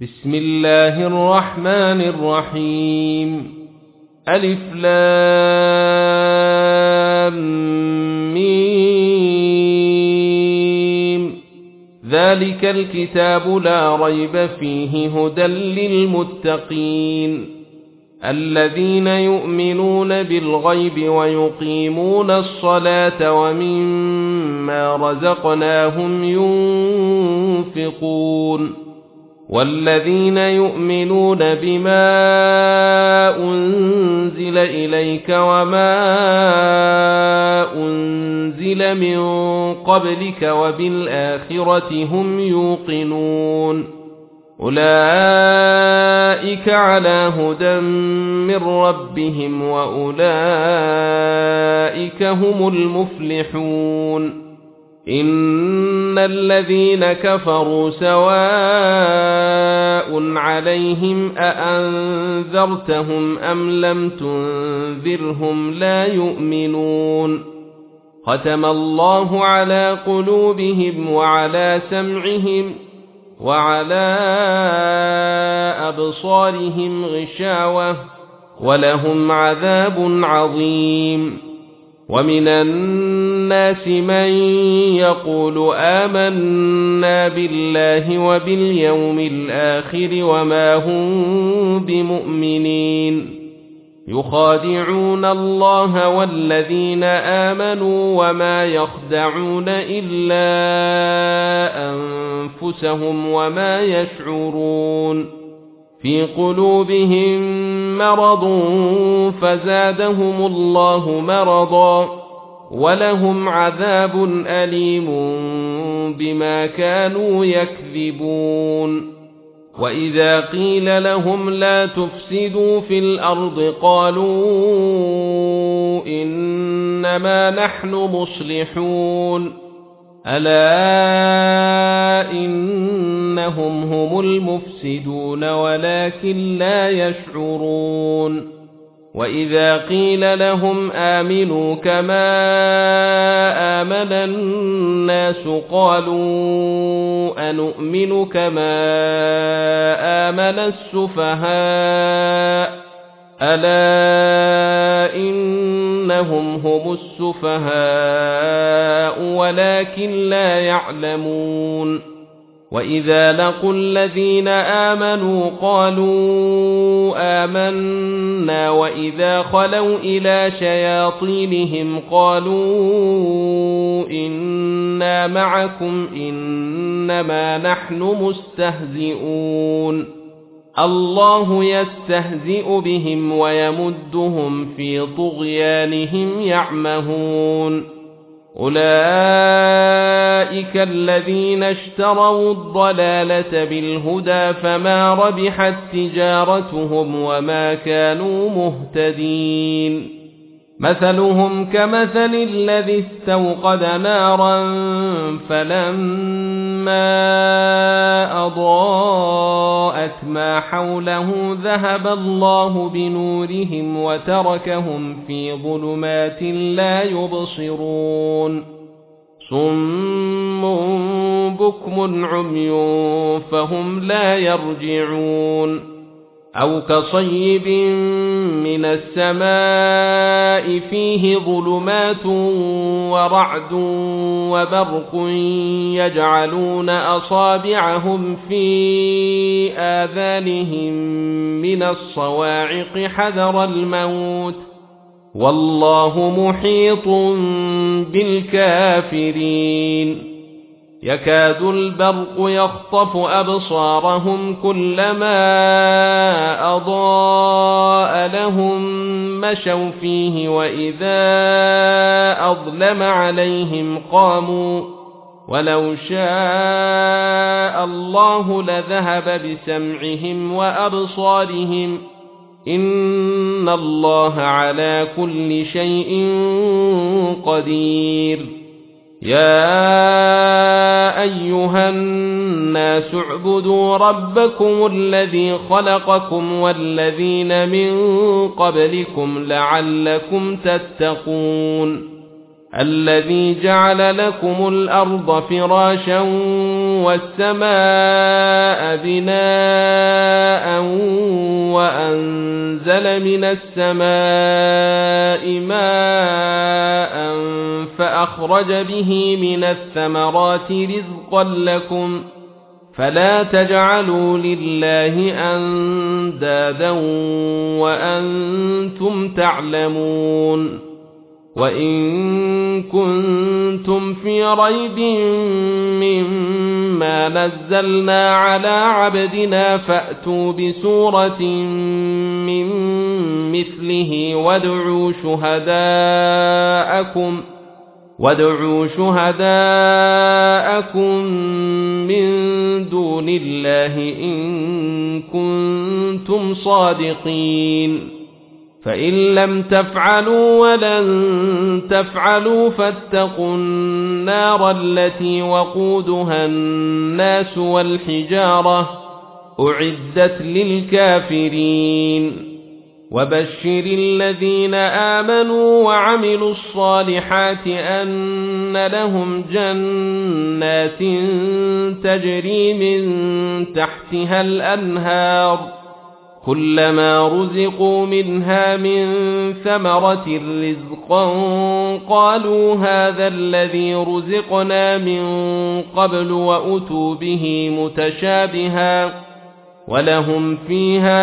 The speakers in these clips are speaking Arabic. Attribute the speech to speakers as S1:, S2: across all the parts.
S1: بسم الله الرحمن الرحيم. ألف لام ميم. ذلك الكتاب لا ريب فيه هدى للمتقين الذين يؤمنون بالغيب ويقيمون الصلاة ومما رزقناهم ينفقون والذين يؤمنون بما أنزل إليك وما أنزل من قبلك وبالآخرة هم يوقنون أولئك على هدى من ربهم وأولئك هم المفلحون. إن الذين كفروا سواء عليهم أأنذرتهم أم لم تنذرهم لا يؤمنون. ختم الله على قلوبهم وعلى سمعهم وعلى أبصارهم غشاوة ولهم عذاب عظيم. ومن الناس من يقول آمنا بالله وباليوم الآخر وما هم بمؤمنين يخادعون الله والذين آمنوا وما يخدعون إلا أنفسهم وما يشعرون. في قلوبهم مرض فزادهم الله مرضا ولهم عذاب أليم بما كانوا يكذبون. وإذا قيل لهم لا تفسدوا في الأرض قالوا إنما نحن مصلحون ألا إنهم هم المفسدون ولكن لا يشعرون. وإذا قيل لهم آمنوا كما آمن الناس قالوا أنؤمن كما آمن السفهاء ألا إنهم هم السفهاء ولكن لا يعلمون. وإذا لقوا الذين آمنوا قالوا آمنا وإذا خلوا إلى شياطينهم قالوا إنا معكم إنما نحن مستهزئون. الله يستهزئ بهم ويمدهم في طغيانهم يعمهون. أولئك الذين اشتروا الضلالة بالهدى فما ربحت تجارتهم وما كانوا مهتدين. مثلهم كمثل الذي استوقد نارا فلما أضاءت ما حوله ذهب الله بنورهم وتركهم في ظلمات لا يبصرون. صم بكم عمي فهم لا يرجعون. أو كصيب من السماء فيه ظلمات ورعد وبرق يجعلون أصابعهم في آذانهم من الصواعق حذر الموت والله محيط بالكافرين. يكاد البرق يخطف أبصارهم كلما أضاء لهم مشوا فيه وإذا أظلم عليهم قاموا ولو شاء الله لذهب بسمعهم وأبصارهم إن الله على كل شيء قدير. يا أيها الناس اعبدوا ربكم الذي خلقكم والذين من قبلكم لعلكم تتقون الذي جعل لكم الأرض فراشا والسماء بناء وأنزل من السماء ماء فأخرج به من الثمرات رزقا لكم فلا تجعلوا لله أندادا وأنتم تعلمون وإن كنتم في ريب مما نزلنا على عبدنا فأتوا بسورة من مثله وادعوا شهداءكم من دون الله إن كنتم صادقين فإن لم تفعلوا ولن تفعلوا فاتقوا النار التي وقودها الناس والحجارة أعدت للكافرين وبشر الذين آمنوا وعملوا الصالحات أن لهم جنات تجري من تحتها الأنهار كلما رزقوا منها من ثمرة رزقا قالوا هذا الذي رزقنا من قبل وأتوا به متشابها ولهم فيها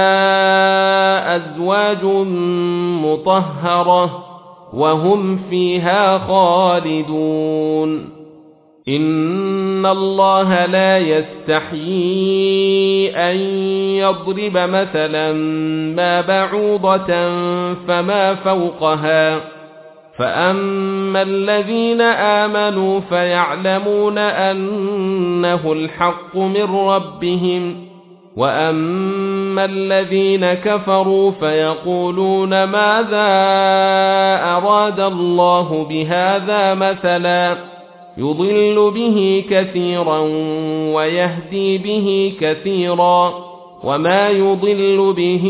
S1: أزواج مطهرة وهم فيها خالدون إن الله لا يستحيي أن يضرب مثلا ما بعوضة فما فوقها فأما الذين آمنوا فيعلمون أنه الحق من ربهم وأما الذين كفروا فيقولون ماذا أراد الله بهذا مثلا يضل به كثيرا ويهدي به كثيرا وما يضل به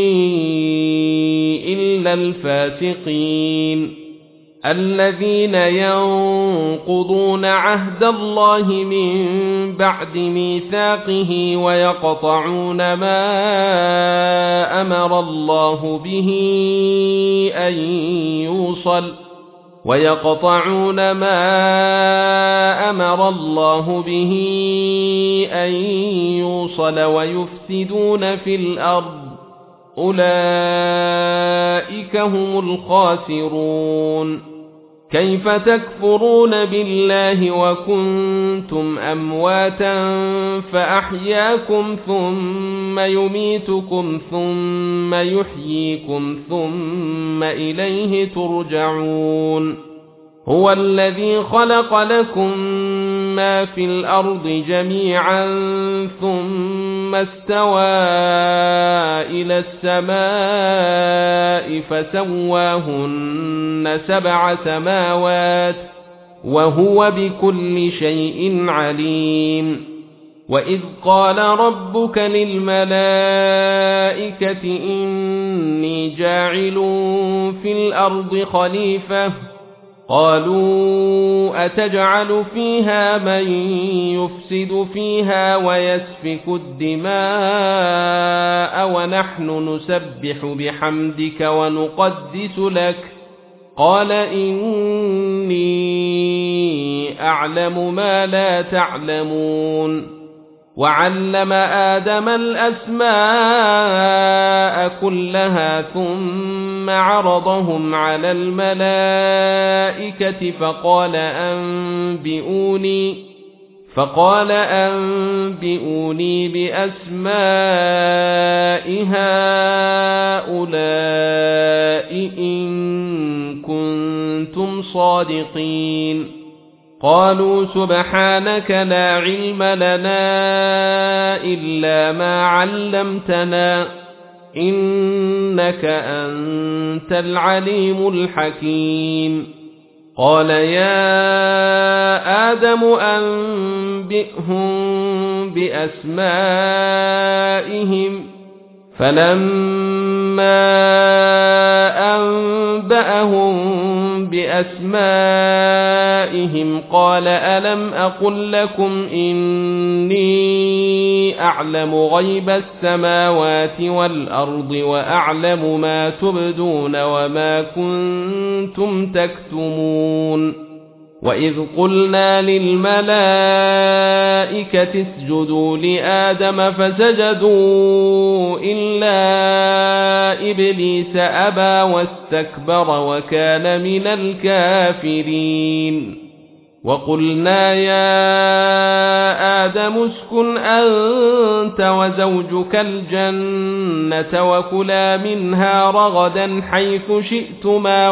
S1: إلا الفاسقين الذين ينقضون عهد الله من بعد ميثاقه ويقطعون ما أمر الله به أن يوصل ويفسدون في الأرض أولئك هم الخاسرون كيف تكفرون بالله وكنتم أمواتا فأحياكم ثم يميتكم ثم يحييكم ثم إليه ترجعون هو الذي خلق لكم ما في الأرض جميعا ثم استوى إلى السماء فسواهن 7 سماوات وهو بكل شيء عليم وإذ قال ربك للملائكة إني جاعل في الأرض خليفة قالوا أتجعل فيها من يفسد فيها ويسفك الدماء ونحن نسبح بحمدك ونقدس لك قال إني أعلم ما لا تعلمون وعلم آدم الأسماء كلها ثم عرضهم على الملائكة فقال أنبئوني بأسماء هؤلاء إن كنتم صادقين قالوا سبحانك لا علم لنا إلا ما علمتنا إنك أنت العليم الحكيم قال يا آدم أنبئهم بأسمائهم فلما أنبأهم بأسمائهم قال ألم أقل لكم إني أعلم غيب السماوات والأرض وأعلم ما تبدون وما كنتم تكتمون وإذ قلنا للملائكة اسجدوا لآدم فسجدوا إلا إبليس أبى واستكبر وكان من الكافرين وقلنا يا آدم اسكن أنت وزوجك الجنة وكلا منها رغدا حيث شئتما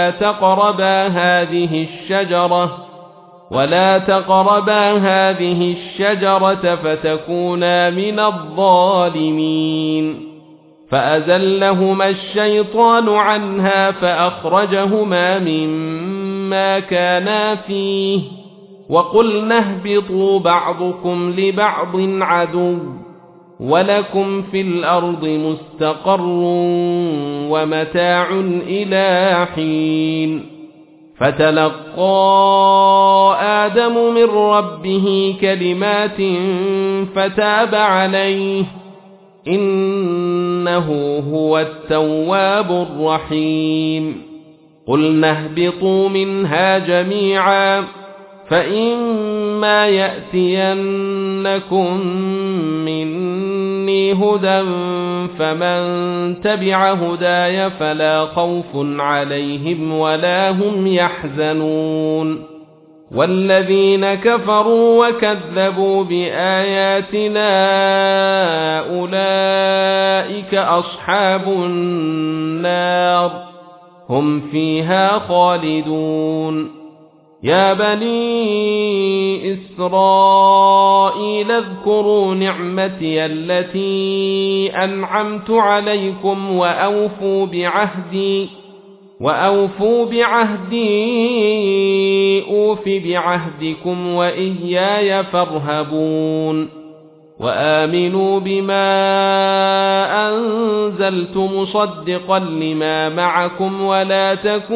S1: ولا تقربا هذه الشجرة فتكونا من الظالمين فأزلهما الشيطان عنها فأخرجهما مما كانا فيه وقلنا اهبطوا بعضكم لبعض عدو ولكم في الأرض مستقر ومتاع إلى حين فتلقى آدم من ربه كلمات فتاب عليه إنه هو التواب الرحيم قلنا اهبطوا منها جميعا فإما يأتينكم مني هدى فمن تبع هداي فلا خوف عليهم ولا هم يحزنون والذين كفروا وكذبوا بآياتنا أولئك أصحاب النار هم فيها خالدون يا بني إسرائيل اذكروا نعمتي التي أنعمت عليكم وأوفوا بعهدي أوف بعهدكم وإياي فارهبون وآمنوا بما أنزلت مصدقا لما معكم ولا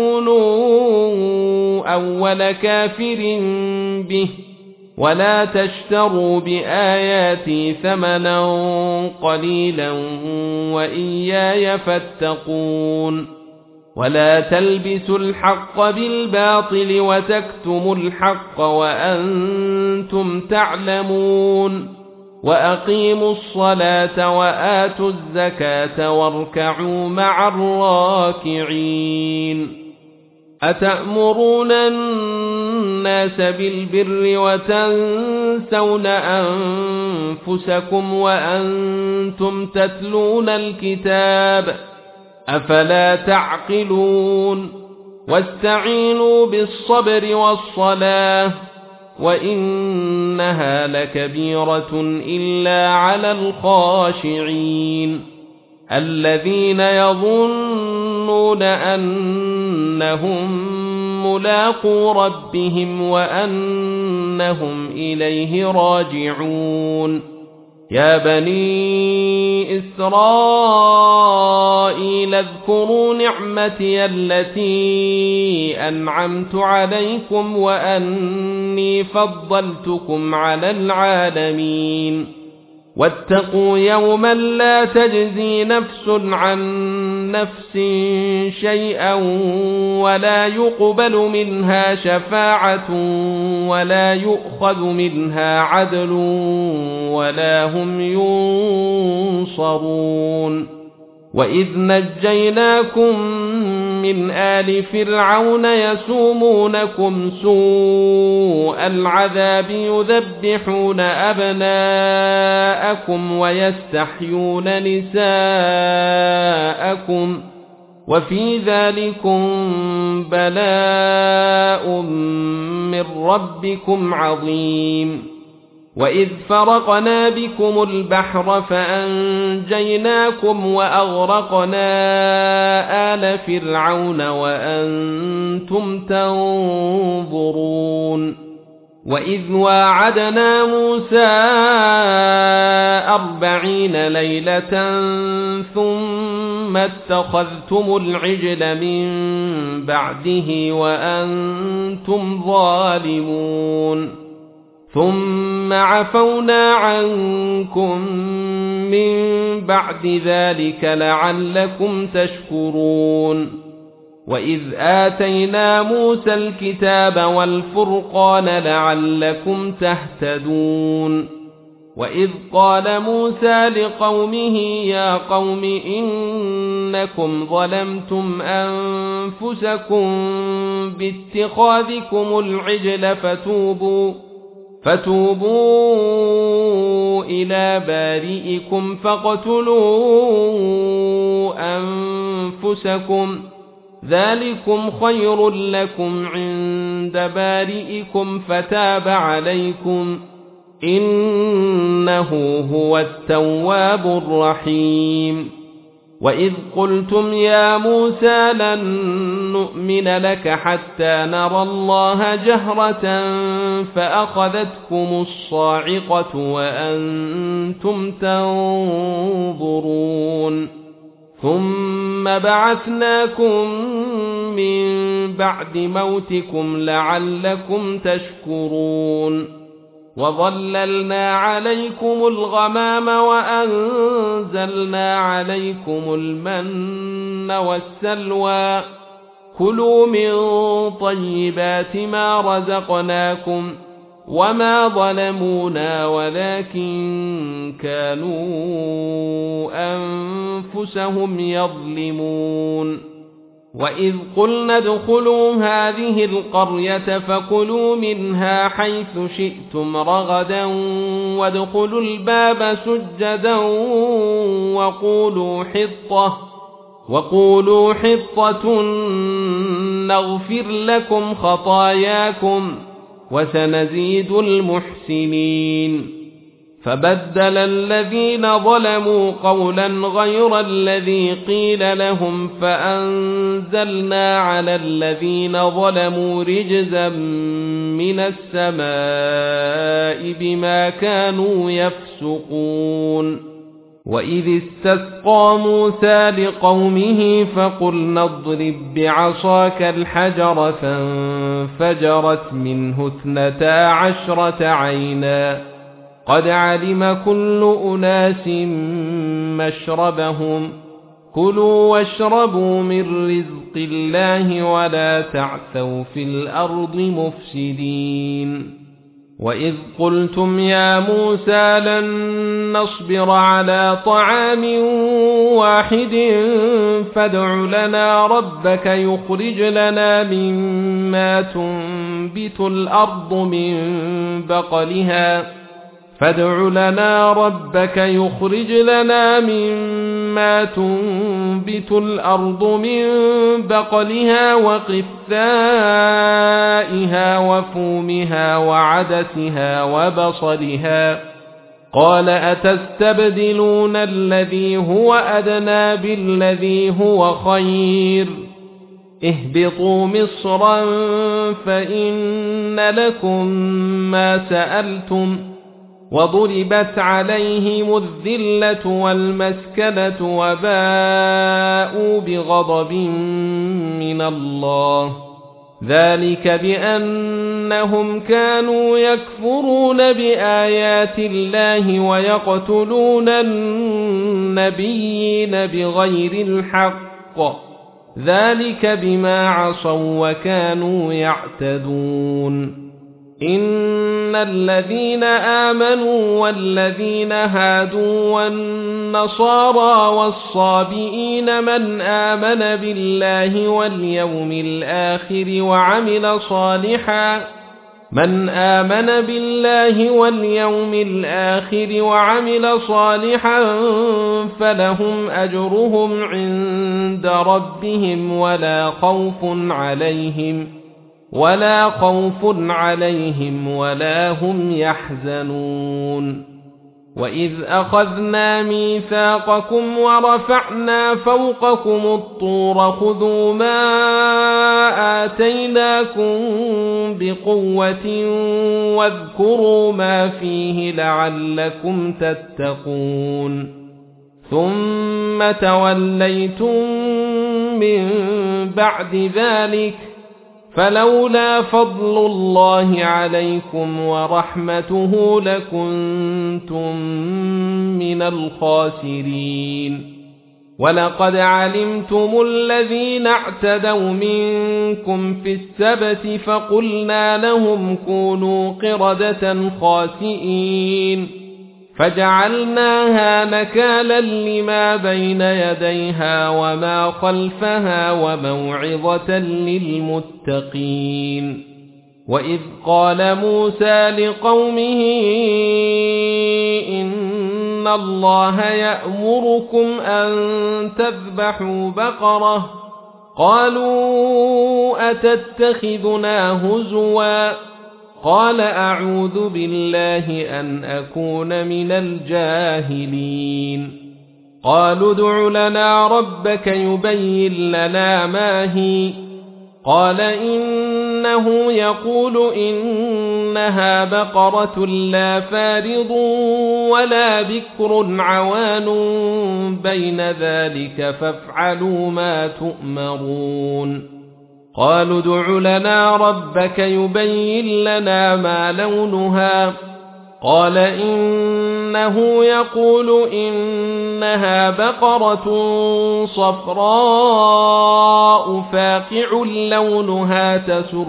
S1: تكونوا أول كافر به ولا تشتروا بآياتي ثمنا قليلا وإياي فاتقون ولا تلبسوا الحق بالباطل وتكتموا الحق وأنتم تعلمون وأقيموا الصلاة وآتوا الزكاة واركعوا مع الراكعين أتأمرون الناس بالبر وتنسون أنفسكم وأنتم تتلون الكتاب أفلا تعقلون واستعينوا بالصبر والصلاة وإنها لكبيرة إلا على الخاشعين الذين يظنون أنهم ملاقو ربهم وأنهم إليه راجعون يا بني إسرائيل اذكروا نعمتي التي أنعمت عليكم وأني فضلتكم على العالمين واتقوا يوما لا تجزي نفس عن نفس شيئا ولا يقبل منها شفاعة ولا يؤخذ منها عدل ولا هم ينصرون وإذ نجيناكم من آل فرعون يسومونكم سوء العذاب يذبحون أبناءكم ويستحيون نساءكم وفي ذلكم بلاء من ربكم عظيم وإذ فرقنا بكم البحر فأنجيناكم وأغرقنا آل فرعون وأنتم تنظرون وإذ واعدنا موسى 40 ليلة ثم اتخذتم العجل من بعده وأنتم ظالمون ثم عفونا عنكم من بعد ذلك لعلكم تشكرون وإذ آتينا موسى الكتاب والفرقان لعلكم تهتدون وإذ قال موسى لقومه يا قوم إنكم ظلمتم أنفسكم باتخاذكم العجل فتوبوا إلى بارئكم فاقتلوا أنفسكم ذلكم خير لكم عند بارئكم فتاب عليكم إنه هو التواب الرحيم وإذ قلتم يا موسى لن نؤمن لك حتى نرى الله جهرة فأخذتكم الصاعقة وأنتم تنظرون ثم بعثناكم من بعد موتكم لعلكم تشكرون وظللنا عليكم الغمام وأنزلنا عليكم المن والسلوى كلوا من طيبات ما رزقناكم وما ظلمونا ولكن كانوا أنفسهم يظلمون وإذ قلنا ادخلوا هذه القرية فكلوا منها حيث شئتم رغدا وادخلوا الباب سجدا وقولوا حطة نغفر لكم خطاياكم وسنزيد المحسنين فبدل الذين ظلموا قولا غير الذي قيل لهم فأنزلنا على الذين ظلموا رجزا من السماء بما كانوا يفسقون وإذ استسقى موسى لقومه فقلنا اضرب بعصاك الحجر فانفجرت منه 12 عينا قد علم كل أناس مشربهم كلوا واشربوا من رزق الله ولا تعثوا في الأرض مفسدين وإذ قلتم يا موسى لن نصبر على طعام واحد فادع لنا ربك يخرج لنا مما تنبت الأرض من بقلها وقثائها وفومها وعدسها وبصلها قال أتستبدلون الذي هو أدنى بالذي هو خير اهبطوا مصرا فإن لكم ما سألتم وضربت عليهم الذلة والمسكنة وباءوا بغضب من الله ذلك بأنهم كانوا يكفرون بآيات الله ويقتلون النبيين بغير الحق ذلك بما عصوا وكانوا يعتدون إن الذين آمنوا والذين هادوا والنصارى والصابئين من آمن بالله واليوم الآخر وعمل صالحا فلهم أجرهم عند ربهم ولا خوف عليهم ولا هم يحزنون وإذ أخذنا ميثاقكم ورفعنا فوقكم الطور خذوا ما آتيناكم بقوة واذكروا ما فيه لعلكم تتقون ثم توليتم من بعد ذلك فلولا فضل الله عليكم ورحمته لكنتم من الخاسرين ولقد علمتم الذين اعتدوا منكم في السبت فقلنا لهم كونوا قردة خاسئين فجعلناها نكالا لما بين يديها وما خلفها وموعظة للمتقين وإذ قال موسى لقومه إن الله يأمركم أن تذبحوا بقرة قالوا أتتخذنا هزوا قال أعوذ بالله أن أكون من الجاهلين قالوا ادع لنا ربك يبين لنا ما هي قال إنه يقول إنها بقرة لا فارض ولا بكر عوان بين ذلك فافعلوا ما تؤمرون قالوا ادع لنا ربك يبين لنا ما لونها قال إنه يقول إنها بقرة صفراء فاقع لونها تسر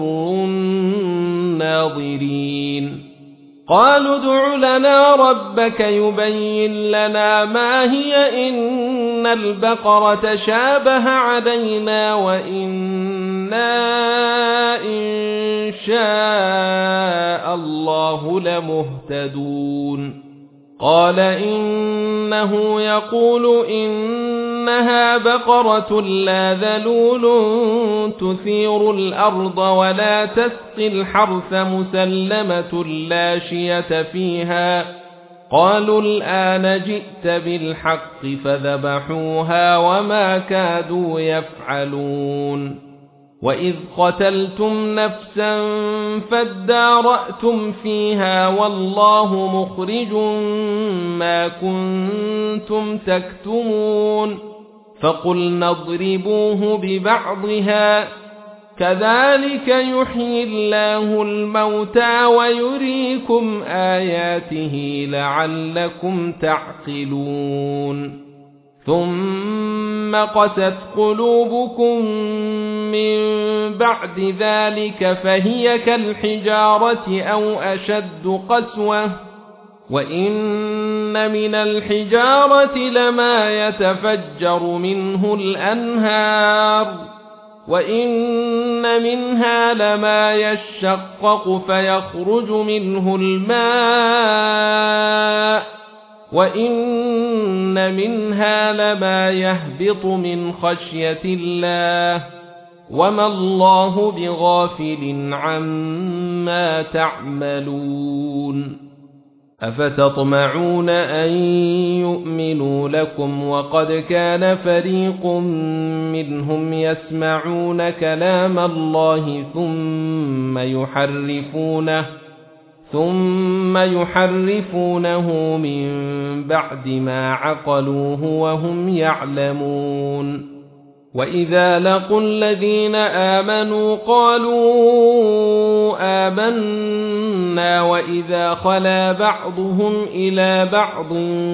S1: الناظرين قالوا ادع لنا ربك يبين لنا ما هي إن البقرة شابه علينا وإنا إن شاء الله لمهتدون قال إنه يقول إنها بقرة لا ذلول تثير الأرض ولا تسقي الحرث مسلمة لا شية فيها قالوا الآن جئت بالحق فذبحوها وما كادوا يفعلون وإذ قتلتم نفسا فادارأتم فيها والله مخرج ما كنتم تكتمون فقلنا اضربوه ببعضها كذلك يحيي الله الموتى ويريكم آياته لعلكم تعقلون ثم قست قلوبكم من بعد ذلك فهي كالحجارة أو أشد قسوة وإن من الحجارة لما يتفجر منه الأنهار وإن منها لما يشقق فيخرج منه الماء وإن منها لما يهبط من خشية الله وما الله بغافل عما تعملون أفتطمعون أن يؤمنوا لكم وقد كان فريق منهم يسمعون كلام الله ثم يحرفونه من بعد ما عقلوه وهم يعلمون وإذا لقوا الذين آمنوا قالوا آمنا وإذا خلا بعضهم إلى بعض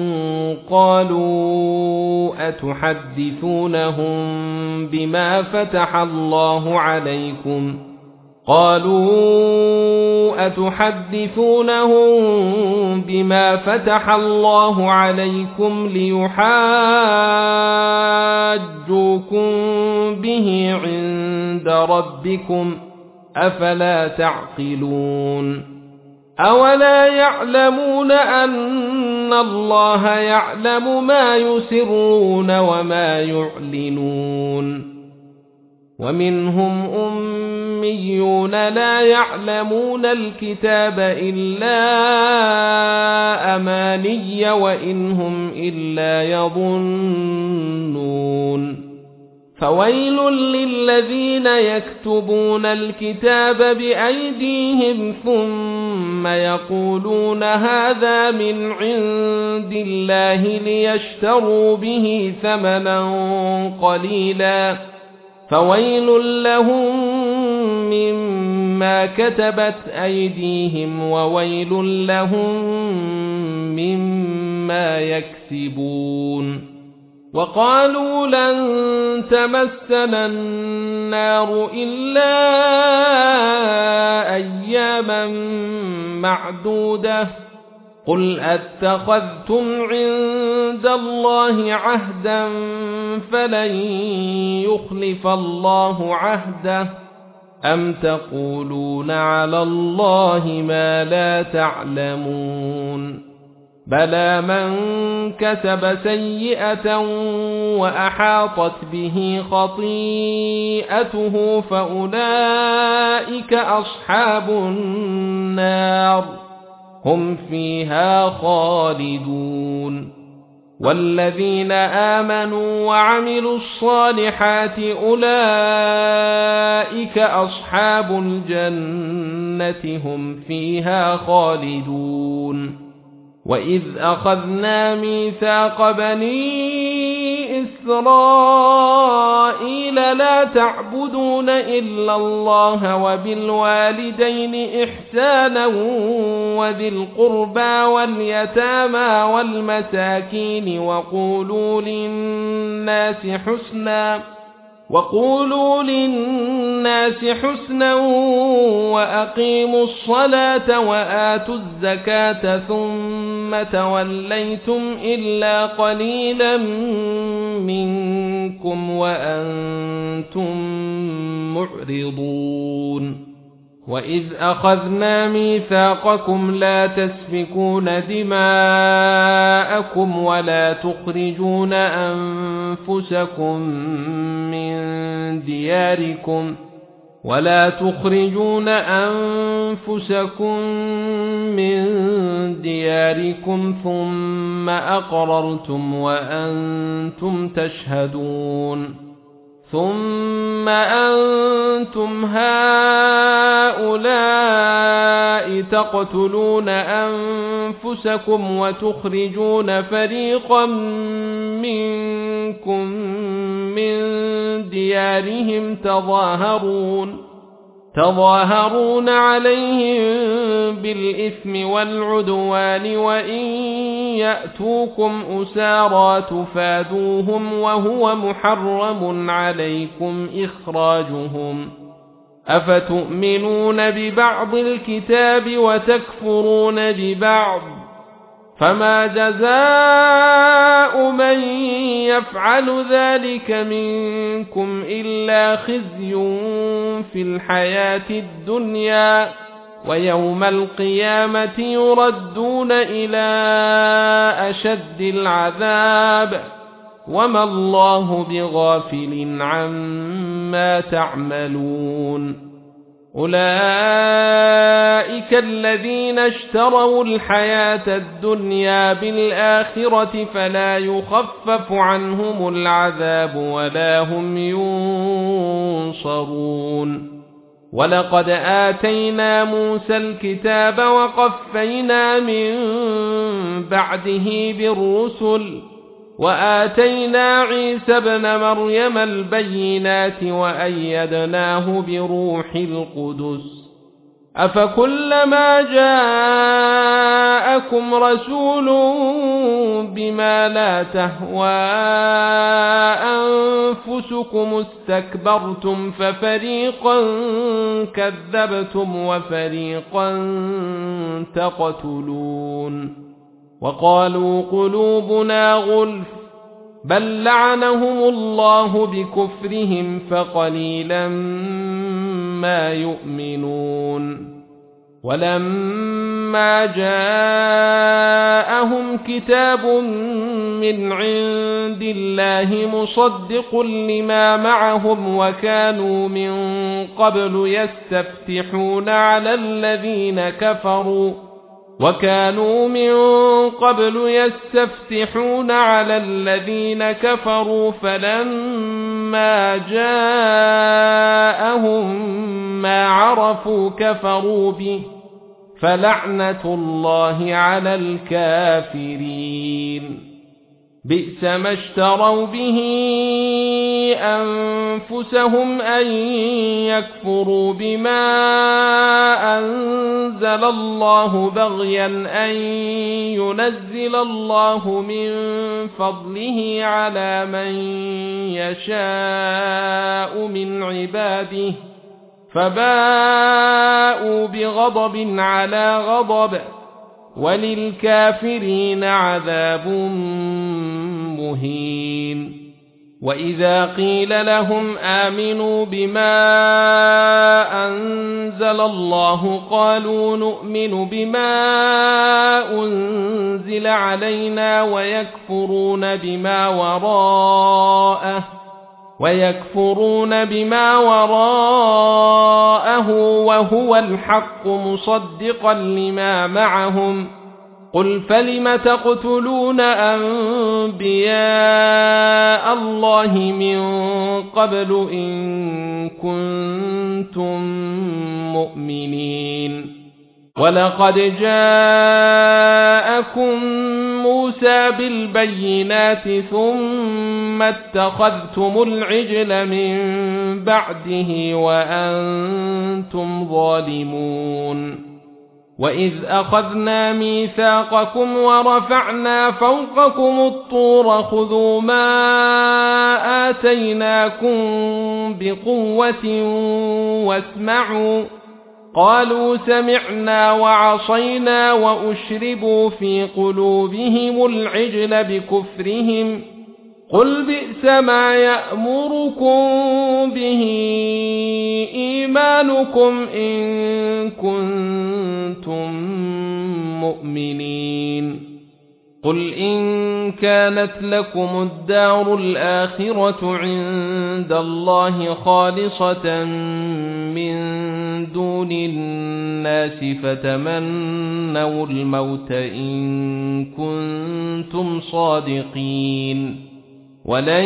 S1: قالوا أتحدثونهم بما فتح الله عليكم ليحاجوكم به عند ربكم أفلا تعقلون أولا يعلمون أن الله يعلم ما يسرون وما يعلنون ومنهم أميون لا يعلمون الكتاب إلا أماني وإن هم إلا يظنون فويل للذين يكتبون الكتاب بأيديهم ثم يقولون هذا من عند الله ليشتروا به ثمنا قليلا فويل لهم مما كتبت أيديهم وويل لهم مما يكسبون وقالوا لن تمسنا النار إلا أياما معدودة قل أتخذتم عند الله عهدا فلن يخلف الله عهده أم تقولون على الله ما لا تعلمون بلى من كسب سيئة وأحاطت به خطيئته فأولئك أصحاب النار هم فيها خالدون والذين آمنوا وعملوا الصالحات أولئك أصحاب الجنة هم فيها خالدون وإذ أخذنا ميثاق بني إسرائيل لا تعبدون إلا الله وبالوالدين إحسانا وذي القربى واليتامى والمساكين وقولوا للناس حسنا وأقيموا الصلاة وآتوا الزكاة ثم توليتم إلا قليلا منكم وأنتم معرضون وإذ أخذنا ميثاقكم لا تسفكون دماءكم ولا تخرجون أنفسكم من دياركم ثم أقررتم وأنتم تشهدون ثم أنتم هؤلاء تقتلون أنفسكم وتخرجون فريقا منكم من ديارهم تظاهرون عليهم بالإثم والعدوان وإن يأتوكم أسارى تفادوهم وهو محرم عليكم إخراجهم أفتؤمنون ببعض الكتاب وتكفرون ببعض فما جزاء من يفعل ذلك منكم إلا خزي في الحياة الدنيا ويوم القيامة يردون إلى أشد العذاب وما الله بغافل عما تعملون أولئك الذين اشتروا الحياة الدنيا بالآخرة فلا يخفف عنهم العذاب ولا هم ينصرون ولقد آتينا موسى الكتاب وقفينا من بعده بالرسل وآتينا عيسى ابن مريم البينات وأيدناه بروح القدس أفكلما جاءكم رسول بما لا تهوى أنفسكم استكبرتم ففريقا كذبتم وفريقا تقتلون وقالوا قلوبنا غلف بل لعنهم الله بكفرهم فقليلا ما يؤمنون ولما جاءهم كتاب من عند الله مصدق لما معهم وكانوا من قبل يستفتحون على الذين كفروا فلما جاءهم ما عرفوا كفروا به فلعنة الله على الكافرين بئس ما اشتروا به أنفسهم أن يكفروا بما أنزل الله بغيا أن ينزل الله من فضله على من يشاء من عباده فباءوا بغضب على غضب وللكافرين عذاب مهين وإذا قيل لهم آمنوا بما أنزل الله قالوا نؤمن بما أنزل علينا ويكفرون بما وراءه وهو الحق مصدقا لما معهم قل فلم تقتلون أنبياء الله من قبل إن كنتم مؤمنين ولقد جاءكم موسى بالبينات ثم اتخذتم العجل من بعده وأنتم ظالمون وإذ أخذنا ميثاقكم ورفعنا فوقكم الطور خذوا ما آتيناكم بقوة واسمعوا قالوا سمعنا وعصينا وأشربوا في قلوبهم العجل بكفرهم قل بئس ما يأمركم به إيمانكم إن كنتم مؤمنين قل إن كانت لكم الدار الآخرة عند الله خالصة من دون الناس فتمنوا الموت إن كنتم صادقين ولن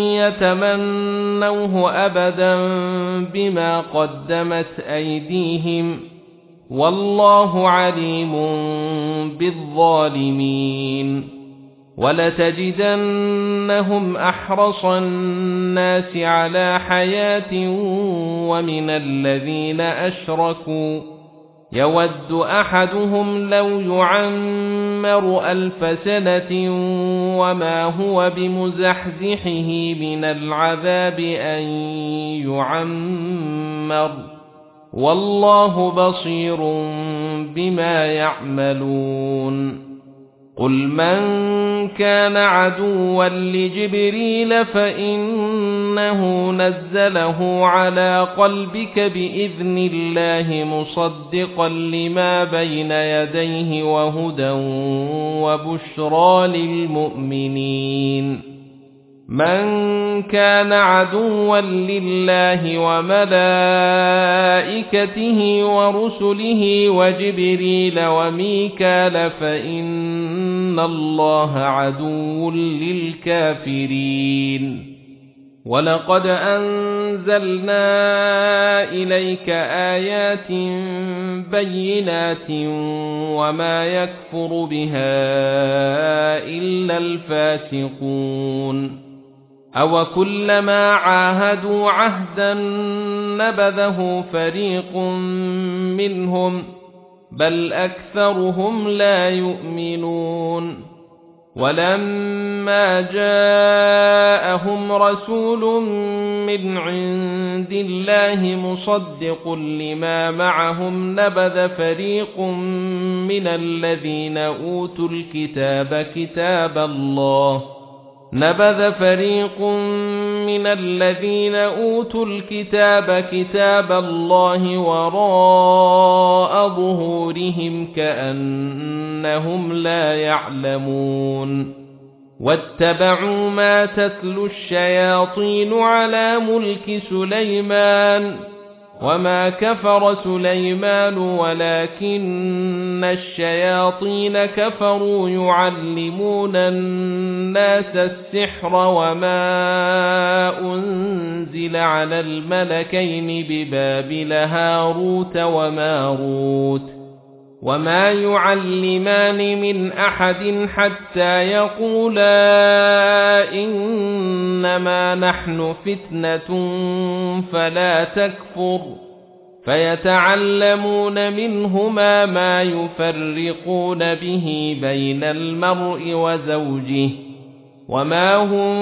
S1: يتمنوه أبدا بما قدمت أيديهم والله عليم بالظالمين ولتجدنهم أحرص الناس على حياة ومن الذين أشركوا يود أحدهم لو يعمر 1000 سنة وما هو بمزحزحه من العذاب أن يعمر والله بصير بما يعملون قل من كان عدوا لجبريل فإنه نزله على قلبك بإذن الله مصدقا لما بين يديه وهدى وبشرى للمؤمنين من كان عدوا لله وملائكته ورسله وجبريل وميكال فإن الله عدو للكافرين ولقد أنزلنا إليك آيات بينات وما يكفر بها إلا الفاسقون أو كلما عاهدوا عهدا نبذه فريق منهم بل أكثرهم لا يؤمنون ولما جاءهم رسول من عند الله مصدق لما معهم نبذ فريق من الذين أوتوا الكتاب كتاب الله نبذ فريق من الذين أوتوا الكتاب كتاب الله وراء ظهورهم كأنهم لا يعلمون واتبعوا ما تتلو الشياطين على ملك سليمان وما كفر سليمان ولكن الشياطين كفروا يعلمون الناس السحر وما أنزل على الملكين ببابل هاروت وماروت وما يعلمان من أحد حتى يقولا إنما نحن فتنة فلا تكفر فيتعلمون منهما ما يفرقون به بين المرء وزوجه وما هم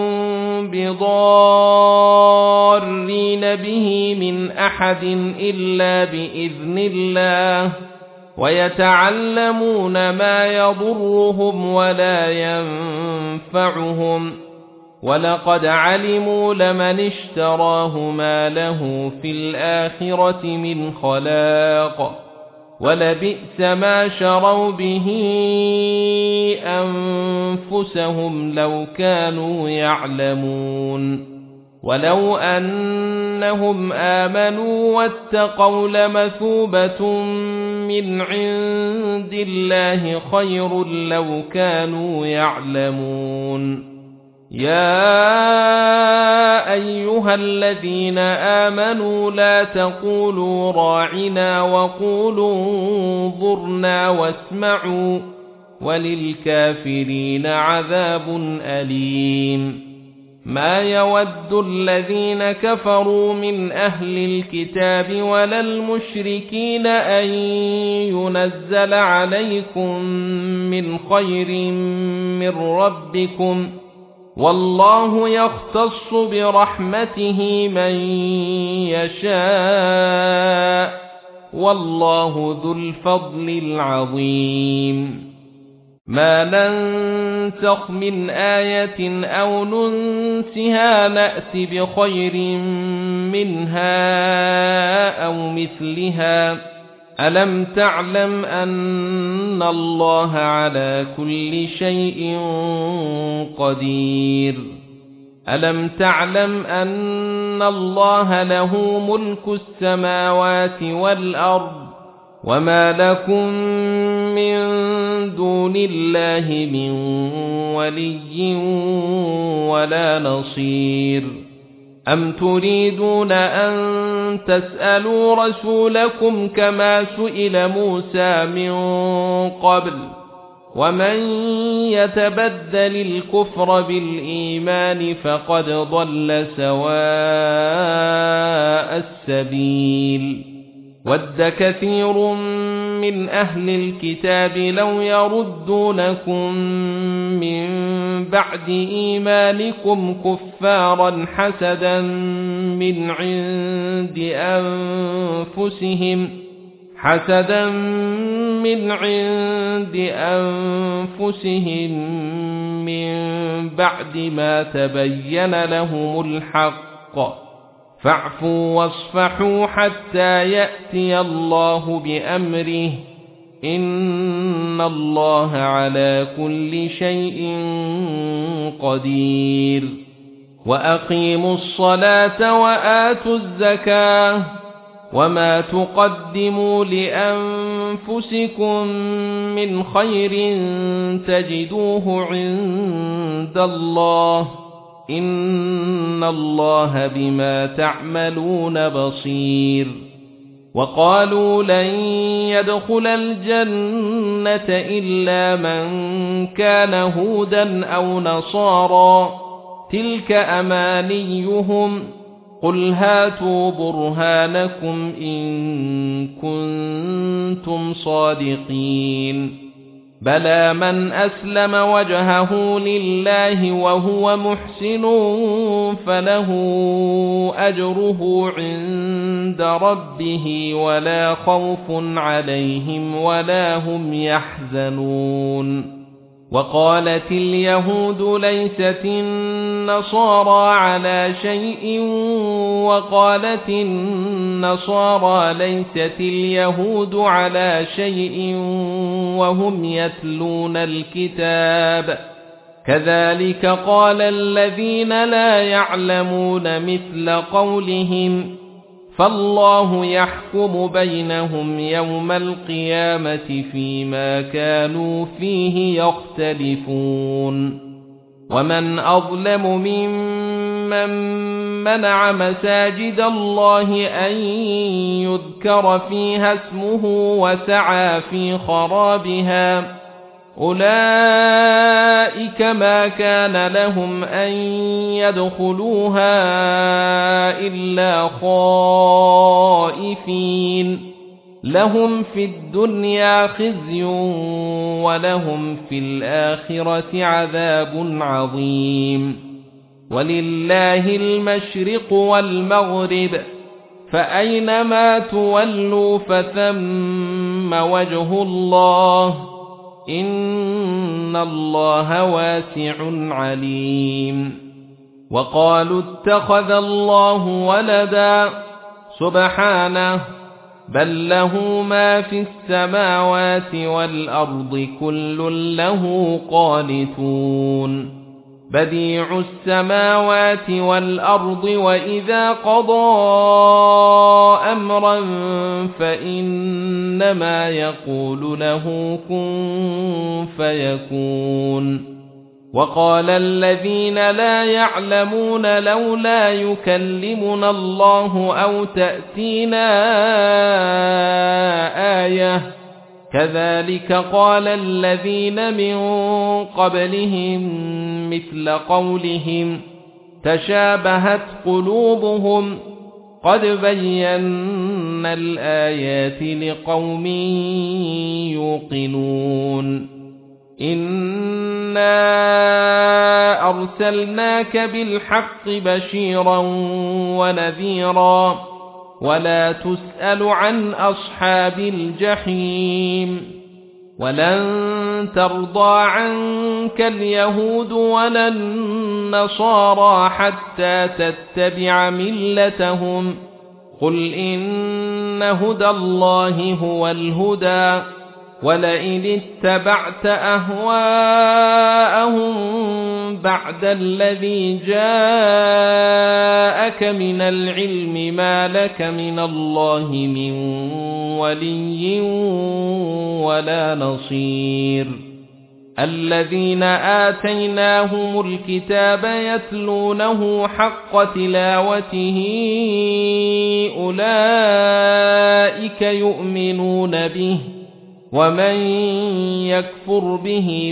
S1: بضارين به من أحد إلا بإذن الله ويتعلمون ما يضرهم ولا ينفعهم ولقد علموا لمن اشتراه ما له في الآخرة من خلاق ولبئس ما شروا به أنفسهم لو كانوا يعلمون ولو أنهم آمنوا واتقوا لمثوبة من عند الله خير لو كانوا يعلمون يا أيها الذين آمنوا لا تقولوا راعنا وقولوا انظرنا واسمعوا وللكافرين عذاب أليم ما يود الذين كفروا من أهل الكتاب ولا المشركين أن ينزل عليكم من خير من ربكم والله يختص برحمته من يشاء والله ذو الفضل العظيم ما ننسخ من آية أو ننسها نأت بخير منها أو مثلها ألم تعلم أن الله على كل شيء قدير ألم تعلم أن الله له ملك السماوات والأرض وما لكم من دون الله من ولي ولا نصير أم تريدون أن تسألوا رسولكم كما سئل موسى من قبل ومن يتبدل الكفر بالإيمان فقد ضل سواء السبيل ود كثير من أهل الكتاب لو يردونكم من بعد إيمانكم كفارا حسدا من عند أنفسهم من بعد ما تبين لهم الحق فاعفوا واصفحوا حتى يأتي الله بأمره إن الله على كل شيء قدير وأقيموا الصلاة وآتوا الزكاة وما تقدموا لأنفسكم من خير تجدوه عند الله إن الله بما تعملون بصير وقالوا لن يدخل الجنة إلا من كان هودا أو نصارى تلك أمانيهم قل هاتوا برهانكم إن كنتم صادقين بلى من أسلم وجهه لله وهو محسن فله أجره عند ربه ولا خوف عليهم ولا هم يحزنون وقالت اليهود ليست النصارى على شيء وقالت النصارى ليست اليهود على شيء وهم يتلون الكتاب كذلك قال الذين لا يعلمون مثل قولهم فالله يحكم بينهم يوم القيامة فيما كانوا فيه يختلفون ومن أظلم ممن منع مساجد الله أن يذكر فيها اسمه وسعى في خرابها أولئك ما كان لهم أن يدخلوها إلا خائفين لهم في الدنيا خزي ولهم في الآخرة عذاب عظيم ولله المشرق والمغرب فأينما تولوا فثم وجه الله إن الله واسع عليم وقالوا اتخذ الله ولدا سبحانه بل له ما في السماوات والأرض كل له قانتون بديع السماوات والأرض وإذا قضى أمرا فإنما يقول له كن فيكون وقال الذين لا يعلمون لولا يكلمنا الله أو تأتينا آية كذلك قال الذين من قبلهم مثل قولهم تشابهت قلوبهم قد بينا الآيات لقوم يوقنون إنا أرسلناك بالحق بشيرا ونذيرا ولا تسأل عن أصحاب الجحيم ولن ترضى عنك اليهود ولا النصارى حتى تتبع ملتهم قل إن هدى الله هو الهدى ولئن اتبعت أهواءهم بعد الذي جاءك من العلم ما لك من الله من ولي ولا نصير الذين آتيناهم الكتاب يتلونه حق تلاوته أولئك يؤمنون به ومن يكفر به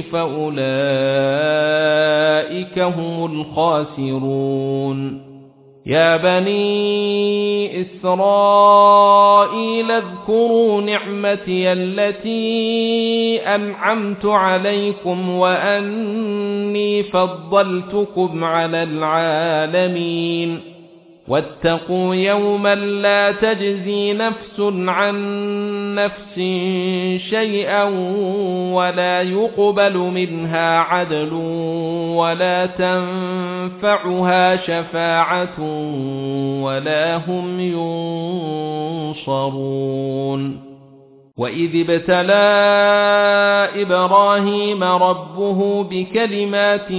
S1: فأولئك هم الخاسرون يا بني إسرائيل اذكروا نعمتي التي أنعمت عليكم وأني فضلتكم على العالمين واتقوا يوما لا تجزي نفس عن نفس شيئا ولا يقبل منها عدل ولا تنفعها شفاعة ولا هم ينصرون وإذ ابتلى إبراهيم ربه بكلمات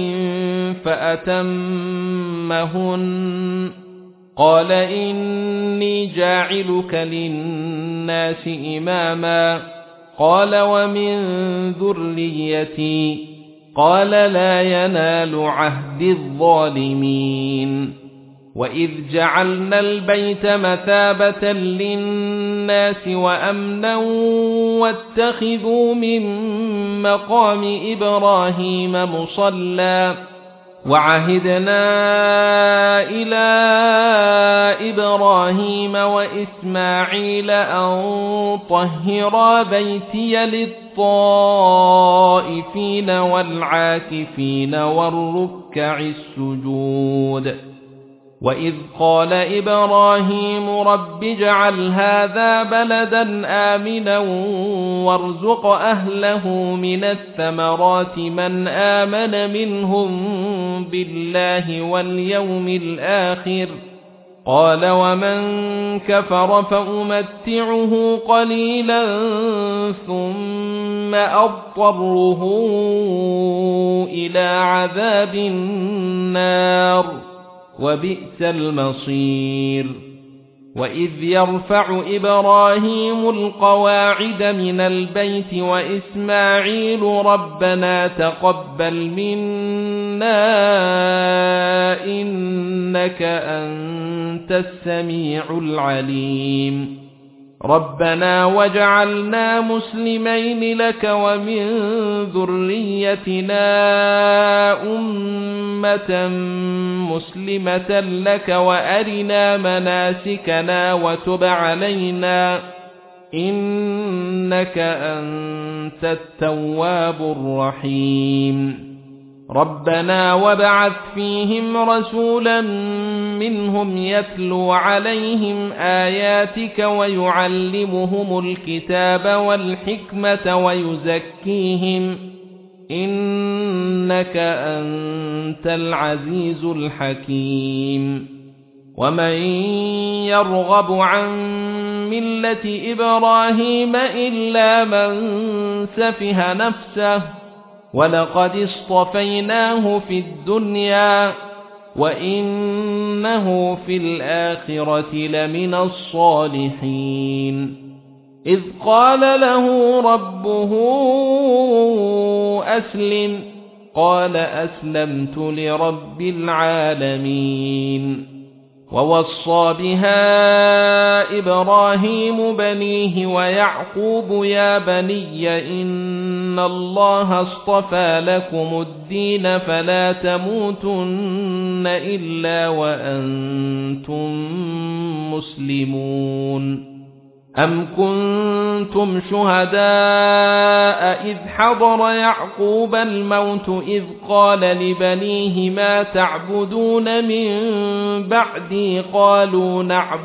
S1: فأتمهن قال إني جاعلك للناس إماما قال ومن ذريتي قال لا ينال عهد الظالمين وإذ جعلنا البيت مثابة للناس وأمنا واتخذوا من مقام إبراهيم مصلى وعهدنا إلى إبراهيم وإسماعيل أن طهرا بيتي للطائفين والعاكفين والركع السجود وإذ قال إبراهيم رب اجعل هذا بلدا آمنا وارزق أهله من الثمرات من آمن منهم بالله واليوم الآخر قال ومن كفر فأمتعه قليلا ثم أضطره إلى عذاب النار وبئس المصير وإذ يرفع إبراهيم القواعد من البيت وإسماعيل ربنا تقبل منا إنك أنت السميع العليم ربنا واجعلنا مسلمين لك ومن ذريتنا أمة مسلمة لك وأرنا مناسكنا وتب علينا إنك أنت التواب الرحيم ربنا وابعث فيهم رسولا منهم يتلو عليهم آياتك ويعلمهم الكتاب والحكمة ويزكيهم إنك أنت العزيز الحكيم ومن يرغب عن ملة إبراهيم إلا من سفه نفسه ولقد اصطفيناه في الدنيا وإنه في الآخرة لمن الصالحين إذ قال له ربه أسلم قال أسلمت لرب العالمين ووصى بها إبراهيم بنيه ويعقوب يا بني إن الله اصطفى لكم الدين فلا تموتن إلا وأنتم مسلمون أم كنتم شهداء إذ حضر يعقوب الموت إذ قال لبنيه ما تعبدون من بعدي قالوا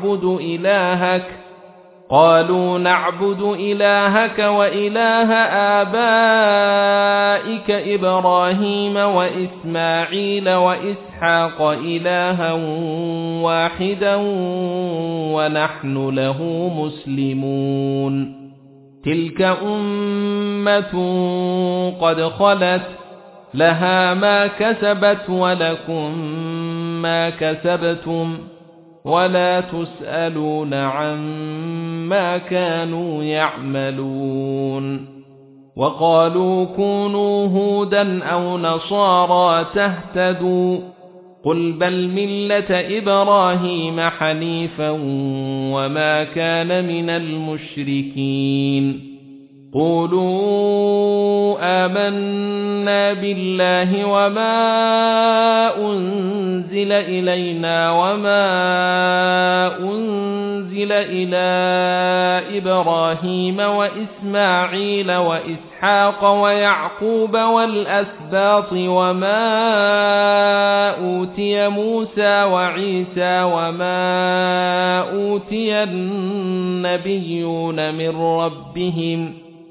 S1: نعبد إلهك وإله آبائك إبراهيم وإسماعيل وإسحاق إلها واحدا ونحن له مسلمون تلك أمة قد خلت لها ما كسبت ولكم ما كسبتم ولا تسألون عما كانوا يعملون وقالوا كونوا هودا أو نصارى تهتدوا قل بل ملة إبراهيم حنيفا وما كان من المشركين قولوا آمنا بالله وما أنزل إلينا وما أنزل إلى إبراهيم وإسماعيل وإسحاق ويعقوب والأسباط وما أوتي موسى وعيسى وما أوتي النبيون من ربهم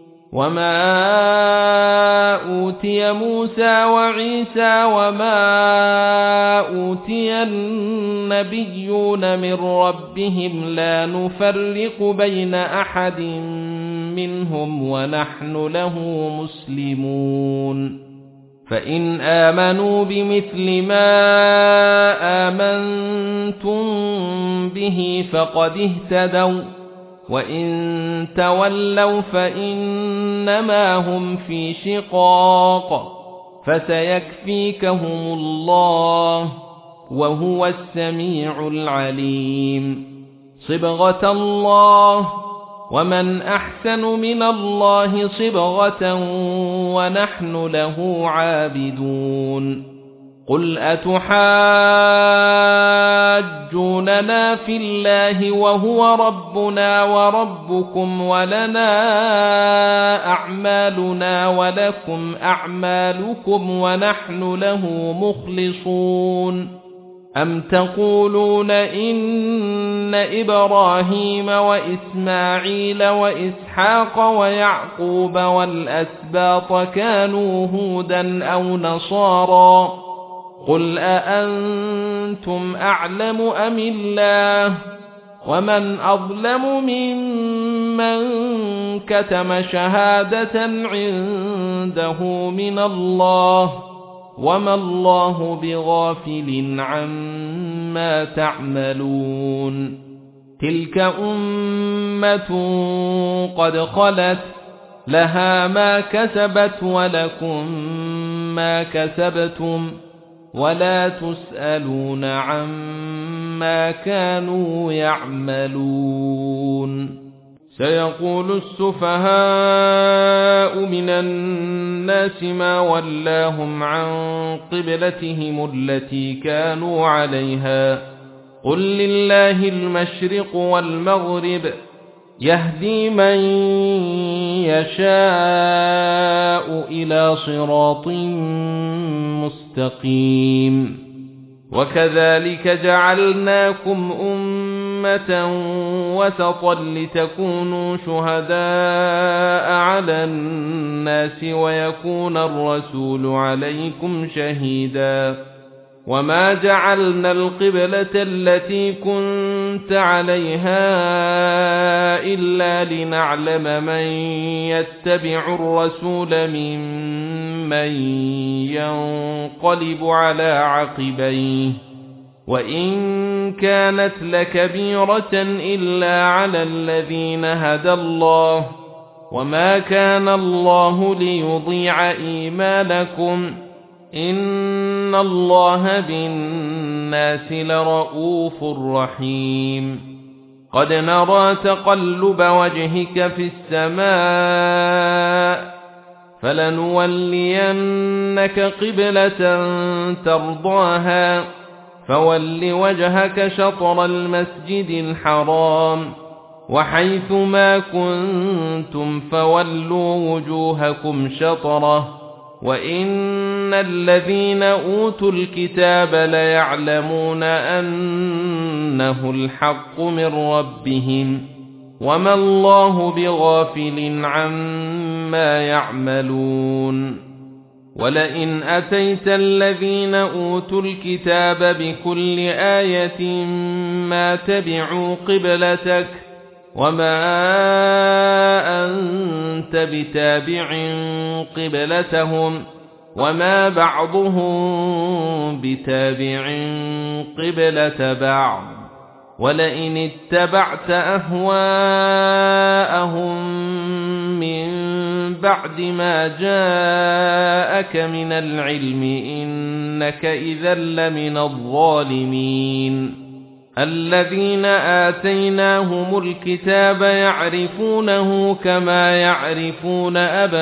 S1: لا نفرق بين أحد منهم ونحن له مسلمون فإن آمنوا بمثل ما آمنتم به فقد اهتدوا وإن تولوا فإنما هم في شقاق فسيكفيكهم الله وهو السميع العليم صبغة الله ومن أحسن من الله صبغة ونحن له عابدون قل أتحاجوننا في الله وهو ربنا وربكم ولنا أعمالنا ولكم أعمالكم ونحن له مخلصون أم تقولون إن إبراهيم وإسماعيل وإسحاق ويعقوب والأسباط كانوا هودا أو نصارى قل أأنتم أعلم أم الله ومن أظلم ممن كتم شهادة عنده من الله وما الله بغافل عما تعملون تلك أمة قد خلت لها ما كسبت ولكم ما كسبتم ولا تسألون عما كانوا يعملون سيقول السفهاء من الناس ما ولاهم عن قبلتهم التي كانوا عليها قل لله المشرق والمغرب يهدي من يشاء إلى صراط مستقيم وكذلك جعلناكم أمة وسطا لتكونوا شهداء على الناس ويكون الرسول عليكم شهيدا وما جعلنا القبلة التي كنت عليها إلا لنعلم من يتبع الرسول ممن ينقلب على عقبيه وإن كانت لكبيرة إلا على الذين هدى الله وما كان الله ليضيع إيمانكم إن الله بالناس لرؤوف رحيم قد نرى تقلب وجهك في السماء فلنولينك قبلة ترضاها فول وجهك شطر المسجد الحرام وحيث ما كنتم فولوا وجوهكم شطره وإن الذين أوتوا الكتاب ليعلمون أنه الحق من ربهم وما الله بغافل عما يعملون ولئن أتيت الذين أوتوا الكتاب بكل آية ما تبعوا قبلتك وما أنت بتابع قبلتهم وما بعضهم بتابع قبلة بعض ولئن اتبعت أهواءهم من بعد ما جاءك من العلم إنك إذا لمن الظالمين الذين آتيناهم الكتاب يعرفونه كما يعرفون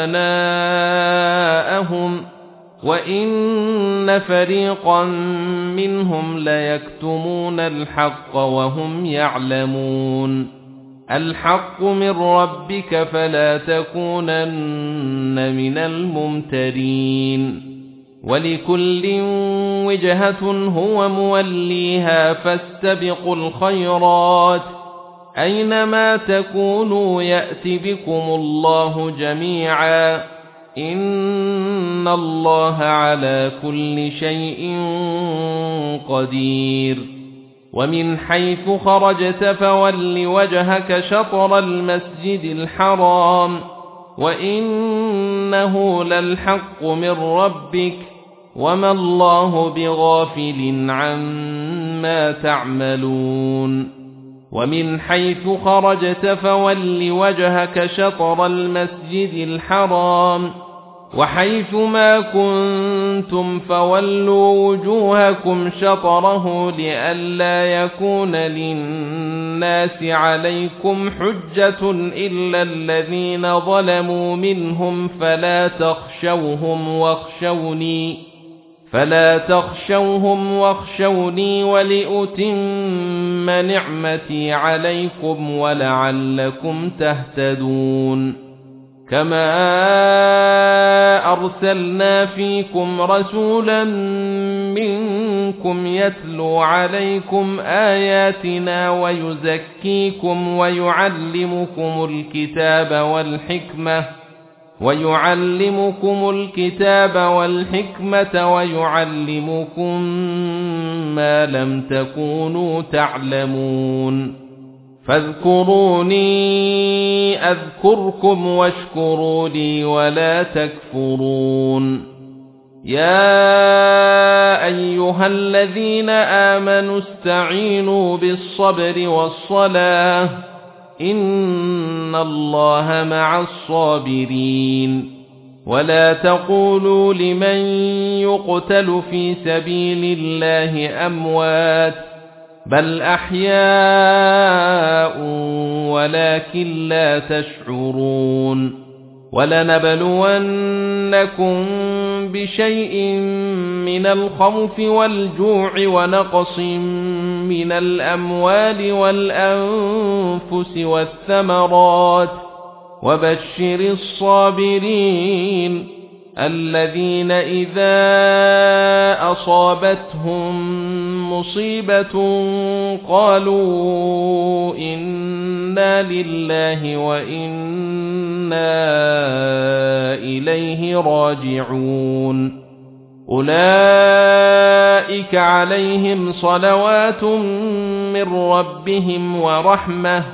S1: أبناءهم وإن فريقا منهم ليكتمون الحق وهم يعلمون الحق من ربك فلا تكونن من الممترين ولكل وجهة هو موليها فاستبقوا الخيرات أينما تكونوا يأت بكم الله جميعا إن الله على كل شيء قدير ومن حيث خرجت فول وجهك شطر المسجد الحرام وإنه للحق من ربك وما الله بغافل عما تعملون ومن حيث خرجت فول وجهك شطر المسجد الحرام وحيث ما كنتم فولوا وجوهكم شطره لئلا يكون للناس عليكم حجة إلا الذين ظلموا منهم فلا تخشوهم واخشوني ولأتم نعمتي عليكم ولعلكم تهتدون كما أرسلنا فيكم رسولا منكم منكم يتلو عليكم آياتنا ويزكيكم ويعلمكم الكتاب والحكمة ويعلمكم ما لم تكونوا تعلمون فاذكروني أذكركم واشكروا لي ولا تكفرون يا أيها الذين آمنوا استعينوا بالصبر والصلاة إن الله مع الصابرين ولا تقولوا لمن يقتل في سبيل الله أموات بل أحياء ولكن لا تشعرون ولنبلونكم بشيء من الخوف والجوع ونقص من الأموال والأنفس والثمرات وبشر الصابرين الذين إذا أصابتهم مصيبة قالوا إنا لله وإنا إليه راجعون أولئك عليهم صلوات من ربهم ورحمة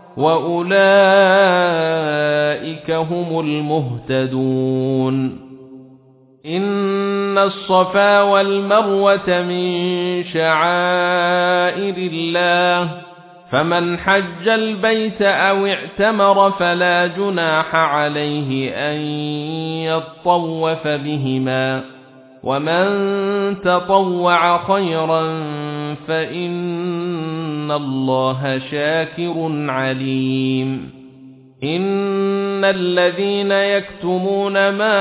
S1: وأولئك هم المهتدون إن الصفا والمروة من شعائر الله فمن حج البيت أو اعتمر فلا جناح عليه أن يطوف بهما ومن تطوع خيرا فإن الله شاكر عليم إن الذين يكتمون ما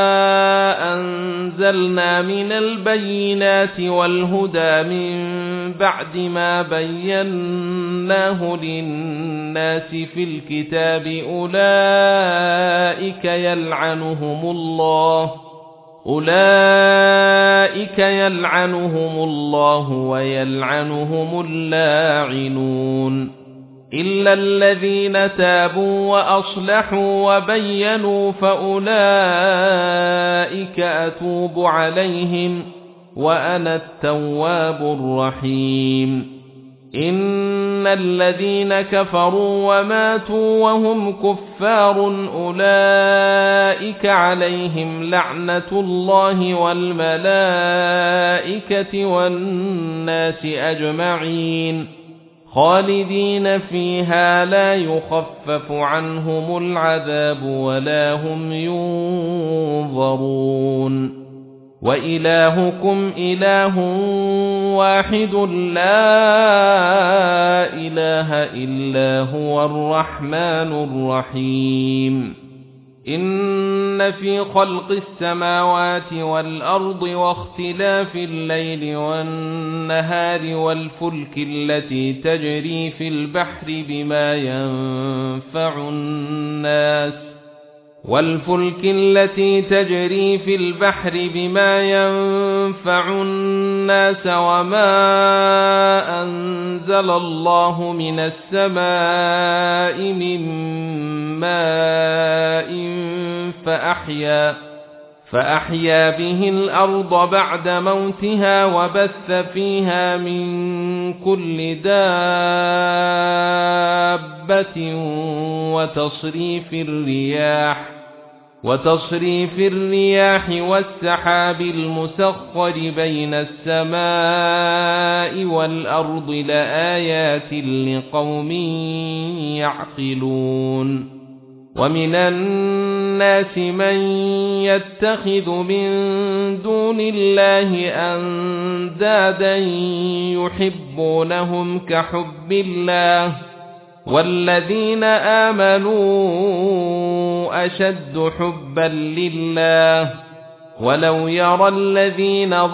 S1: أنزلنا من البينات والهدى من بعد ما بيناه للناس في الكتاب أولئك يلعنهم الله ويلعنهم اللاعنون إلا الذين تابوا وأصلحوا وبينوا فأولئك أتوب عليهم وأنا التواب الرحيم إن الذين كفروا وماتوا وهم كفار أولئك عليهم لعنة الله والملائكة والناس أجمعين خالدين فيها لا يخفف عنهم العذاب ولا هم ينظرون وإلهكم إله واحد لا إله إلا هو الرحمن الرحيم إن في خلق السماوات والأرض واختلاف الليل والنهار والفلك التي تجري في البحر بما ينفع الناس وما أنزل الله من السماء من ماء فأحيا به الأرض بعد موتها وبث فيها من كل دابة وتصريف الرياح والسحاب المسخر بين السماء والأرض لآيات لقوم يعقلون ومن الناس من يتخذ من دون الله أندادا يحبونهم كحب الله والذين آمنوا أشد حبا لله ولو يرى الذين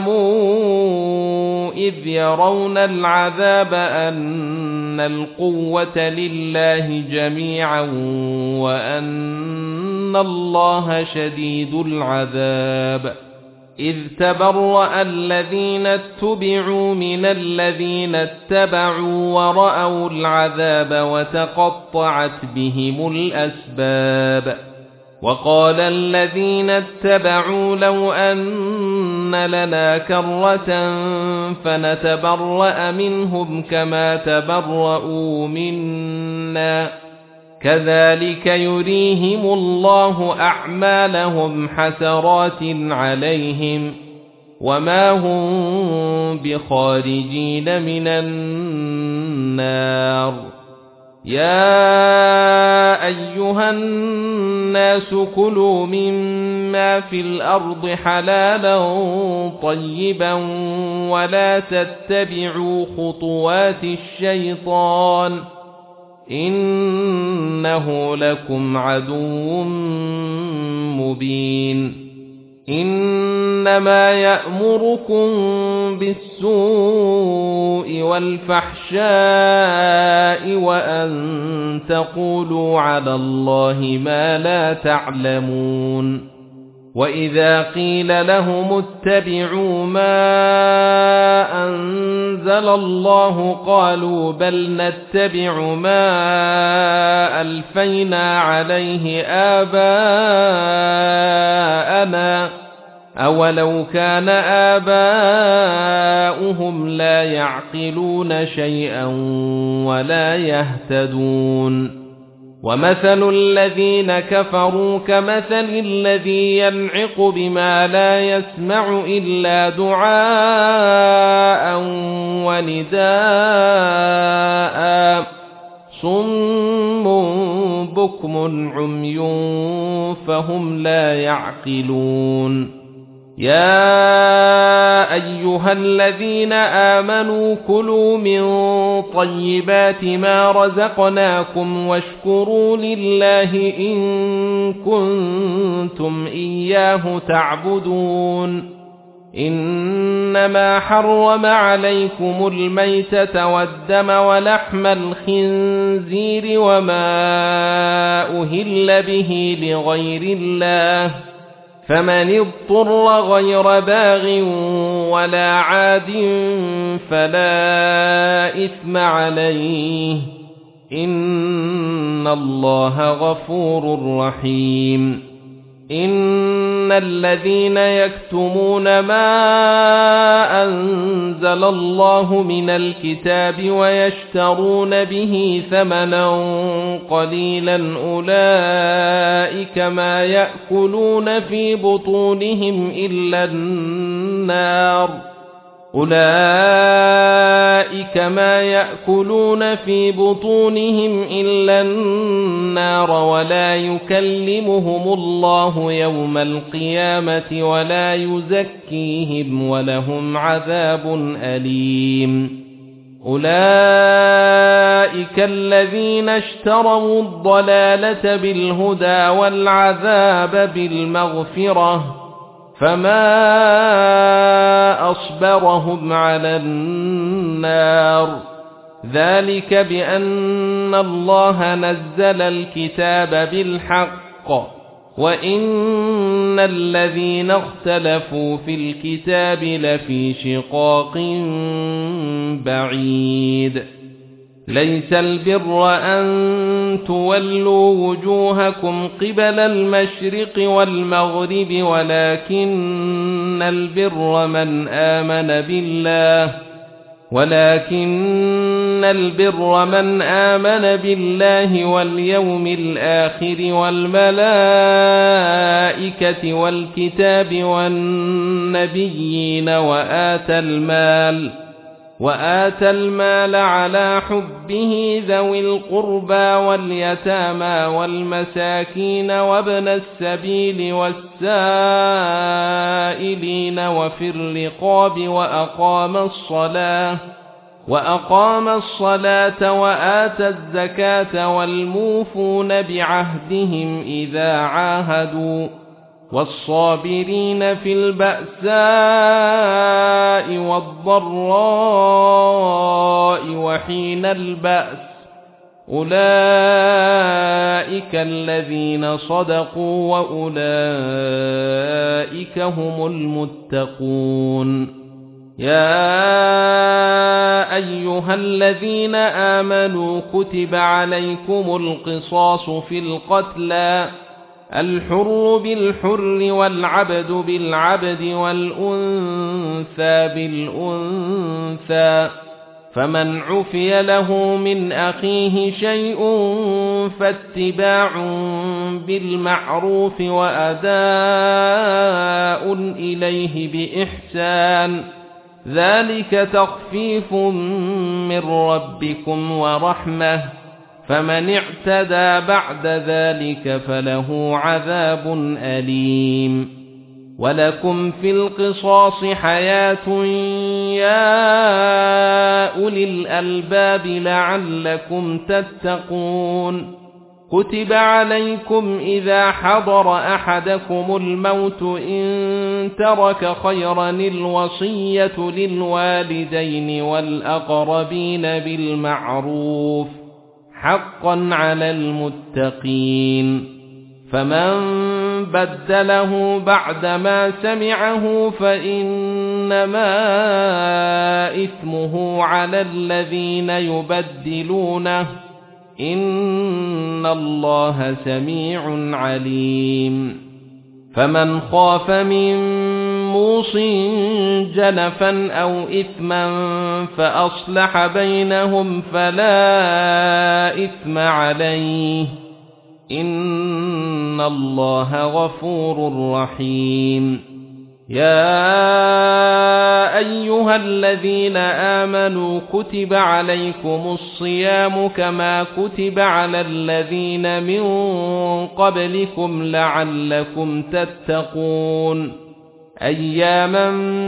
S1: ظلموا إذ يرون العذاب أن القوة لله جميعا وأن الله شديد العذاب إذ تبرأ الذين اتبعوا من الذين اتبعوا ورأوا العذاب وتقطعت بهم الأسباب وقال الذين اتبعوا لو أن لنا كرة فنتبرأ منهم كما تبرؤوا منا كذلك يريهم الله أعمالهم حسرات عليهم وما هم بخارجين من النار يا أيها الناس كلوا مما في الأرض حلالا طيبا ولا تتبعوا خطوات الشيطان إنه لكم عدو مبين إنما يأمركم بالسوء والفحشاء وأن تقولوا على الله ما لا تعلمون وإذا قيل لهم اتبعوا ما أنزل الله قالوا بل نتبع ما ألفينا عليه آباءنا أولو كان آباؤهم لا يعقلون شيئا ولا يهتدون ومثل الذين كفروا كمثل الذي ينعق بما لا يسمع إلا دعاء ونداء صم بكم عمي فهم لا يعقلون يا أيها الذين آمنوا كلوا من طيبات ما رزقناكم واشكروا لله إن كنتم إياه تعبدون إنما حرم عليكم الميتة والدم ولحم الخنزير وما أهل به لغير الله فمن اضطر غير باغ ولا عاد فلا إثم عليه إن الله غفور رحيم إن الذين يكتمون ما أنزل الله من الكتاب ويشترون به ثمنا قليلا أولئك ما يأكلون في بطونهم إلا النار ولا يكلمهم الله يوم القيامة ولا يزكيهم ولهم عذاب أليم أولئك الذين اشتروا الضلالة بالهدى والعذاب بالمغفرة فما أصبرهم على النار ذلك بأن الله نزل الكتاب بالحق وإن الذين اختلفوا في الكتاب لفي شقاق بعيد ليس البر أن تولوا وجوهكم قبل المشرق والمغرب ولكن البر من آمن بالله واليوم الآخر والملائكة والكتاب والنبيين وآتى المال على حبه ذوي القربى واليتامى والمساكين وابن السبيل والسائلين وفي الرقاب وأقام الصلاة وآتى الزكاة والموفون بعهدهم إذا عاهدوا والصابرين في البأساء والضراء وحين البأس أولئك الذين صدقوا وأولئك هم المتقون. يا أيها الذين آمنوا كتب عليكم القصاص في القتلى، الحر بالحر والعبد بالعبد والأنثى بالأنثى، فمن عفي له من أخيه شيء فاتباع بالمعروف وأداء إليه بإحسان، ذلك تخفيف من ربكم ورحمة، فمن اعتدى بعد ذلك فله عذاب أليم. ولكم في القصاص حياة يا أولي الألباب لعلكم تتقون. كتب عليكم إذا حضر أحدكم الموت إن ترك خيرا الوصية للوالدين والأقربين بالمعروف حقا على المتقين، فمن بدله بعدما سمعه فإنما إثمه على الذين يبدلونه، إن الله سميع عليم. فمن خاف من موص جنفا أو إثما فأصلح بينهم فلا إثم عليه، إن الله غفور رحيم. يا أيها الذين آمنوا كتب عليكم الصيام كما كتب على الذين من قبلكم لعلكم تتقون، أياما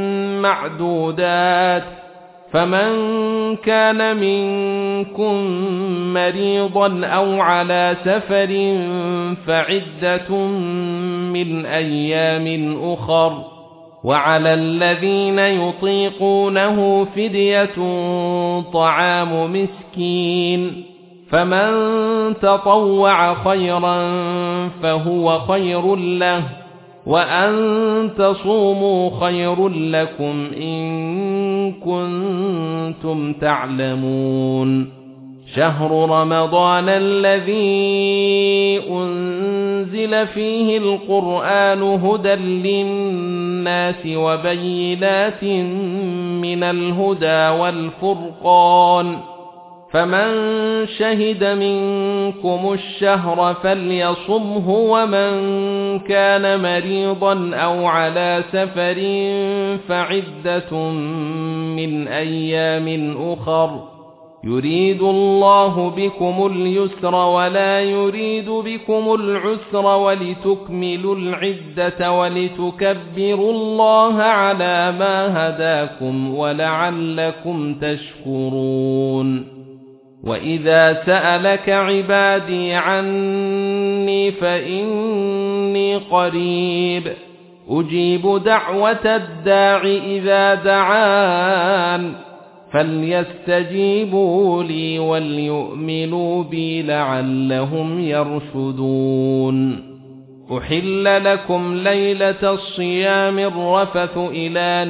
S1: معدودات، فمن كان منكم مريضا أو على سفر فعدة من أيام أخر، وعلى الذين يطيقونه فدية طعام مسكين، فمن تطوع خيرا فهو خير له، وأن تصوموا خير لكم إن كنتم تعلمون. شهر رمضان الذي أنزل فيه القرآن هدى للناس وبينات من الهدى والفرقان، فمن شهد منكم الشهر فليصمه، ومن كان مريضا أو على سفر فعدة من أيام أخر، يريد الله بكم اليسر ولا يريد بكم العسر ولتكملوا العدة ولتكبروا الله على ما هداكم ولعلكم تشكرون. وإذا سألك عبادي عني فإني قريب أجيب دعوة الداع إذا دعان، فليستجيبوا لي وليؤمنوا بي لعلهم يرشدون. أحل لكم ليلة الصيام الرفث إلى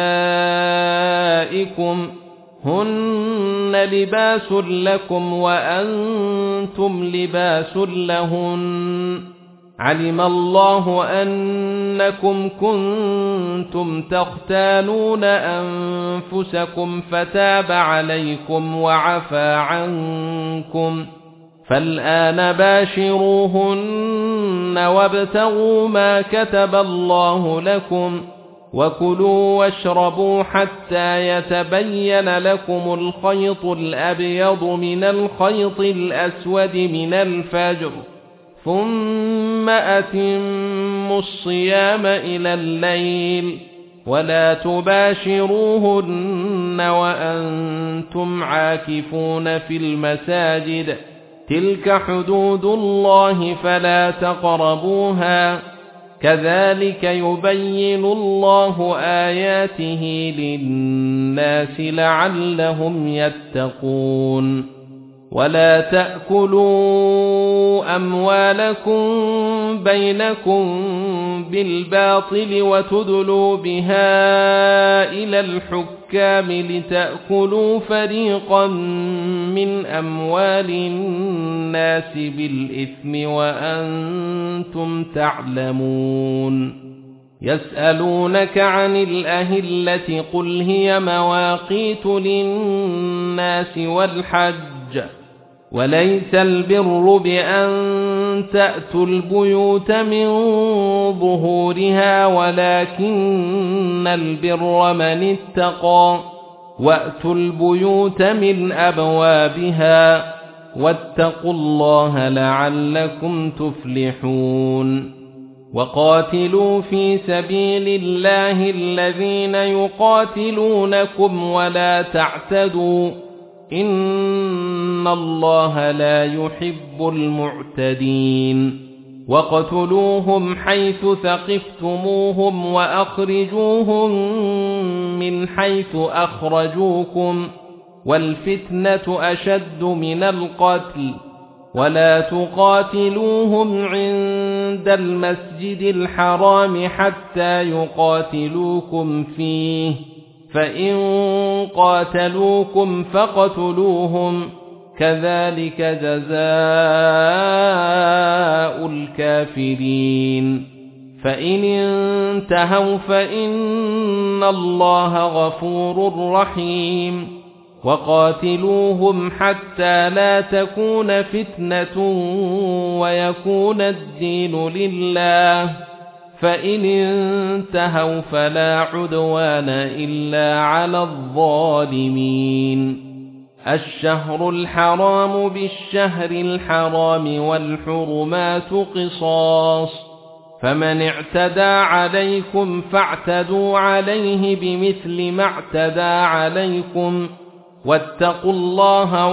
S1: نسائكم هن لباس لكم وأنتم لباس لهن، علم الله أنكم كنتم تختانون أنفسكم فتاب عليكم وعفى عنكم، فالآن باشروهن وابتغوا ما كتب الله لكم، وكلوا واشربوا حتى يتبين لكم الخيط الأبيض من الخيط الأسود من الفجر، ثم أتموا الصيام إلى الليل، ولا تباشروهن وأنتم عاكفون في المساجد، تلك حدود الله فلا تقربوها، كذلك يبين الله آياته للناس لعلهم يتقون. ولا تأكلوا أموالكم بينكم بالباطل وتدلوا بها إلى الحكام لتأكلوا فريقا من أموال الناس بالإثم وأنتم تعلمون. يسألونك عن الأهلة قل هي مواقيت للناس والحج وليس البر بأن تأتوا البيوت من ظهورها ولكن البر من اتقى وأتوا البيوت من أبوابها واتقوا الله لعلكم تفلحون. وقاتلوا في سبيل الله الذين يقاتلونكم ولا تعتدوا إن الله لا يحب المعتدين. وقتلوهم حيث ثقفتموهم وأخرجوهم من حيث أخرجوكم والفتنة أشد من القتل ولا تقاتلوهم عند المسجد الحرام حتى يقاتلوكم فيه فإن قاتلوكم فاقتلوهم كذلك جزاء الكافرين. فإن انتهوا فإن الله غفور رحيم. وقاتلوهم حتى لا تكون فتنة ويكون الدين لله فإن انتهوا فلا عدوان إلا على الظالمين. الشهر الحرام بالشهر الحرام والحرمات قصاص فمن اعتدى عليكم فاعتدوا عليه بمثل ما اعتدى عليكم واتقوا الله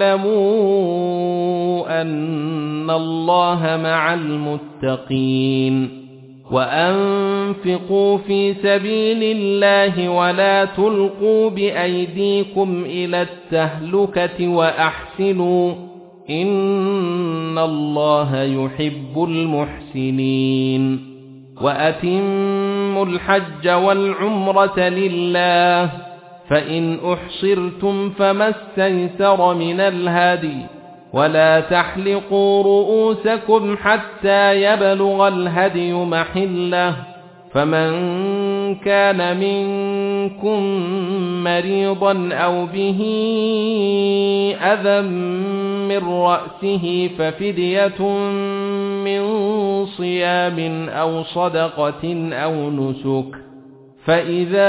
S1: واعلموا أن الله مع المتقين. وأنفقوا في سبيل الله ولا تلقوا بأيديكم إلى التهلكة وأحسنوا إن الله يحب المحسنين. وأتموا الحج والعمرة لله فإن أحصرتم فما استيسر من الهدي ولا تحلقوا رؤوسكم حتى يبلغ الهدي محله فمن كان منكم مريضا أو به أذى من رأسه ففدية من صيام أو صدقة أو نسك فإذا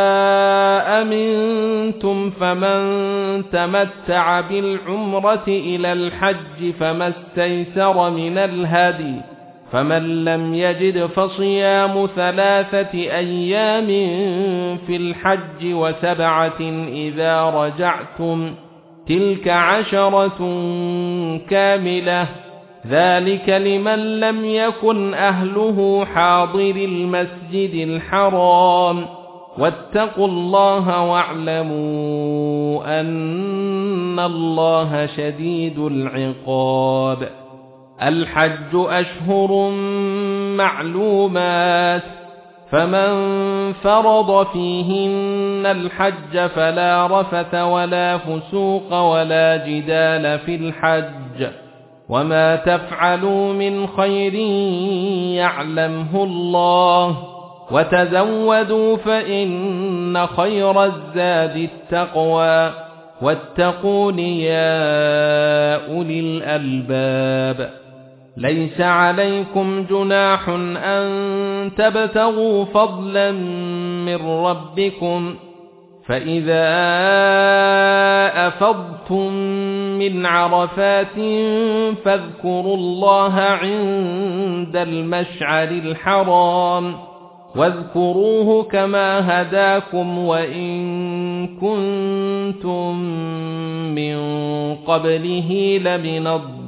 S1: أمنتم فمن تمتع بالعمرة إلى الحج فما استيسر من الهدي فمن لم يجد فصيام 3 أيام في الحج و7 إذا رجعتم تلك 10 كاملة ذلك لمن لم يكن أهله حاضر المسجد الحرام واتقوا الله واعلموا أن الله شديد العقاب. الحج أشهر معلومات فمن فرض فيهن الحج فلا رفث ولا فسوق ولا جدال في الحج وما تفعلوا من خير يعلمه الله وتزودوا فإن خير الزاد التقوى واتقون يا أولي الألباب. ليس عليكم جناح أن تبتغوا فضلا من ربكم فإذا أفضتم من عرفات فاذكروا الله عند المشعر الحرام واذكروه كما هداكم وإن كنتم من قبله لمن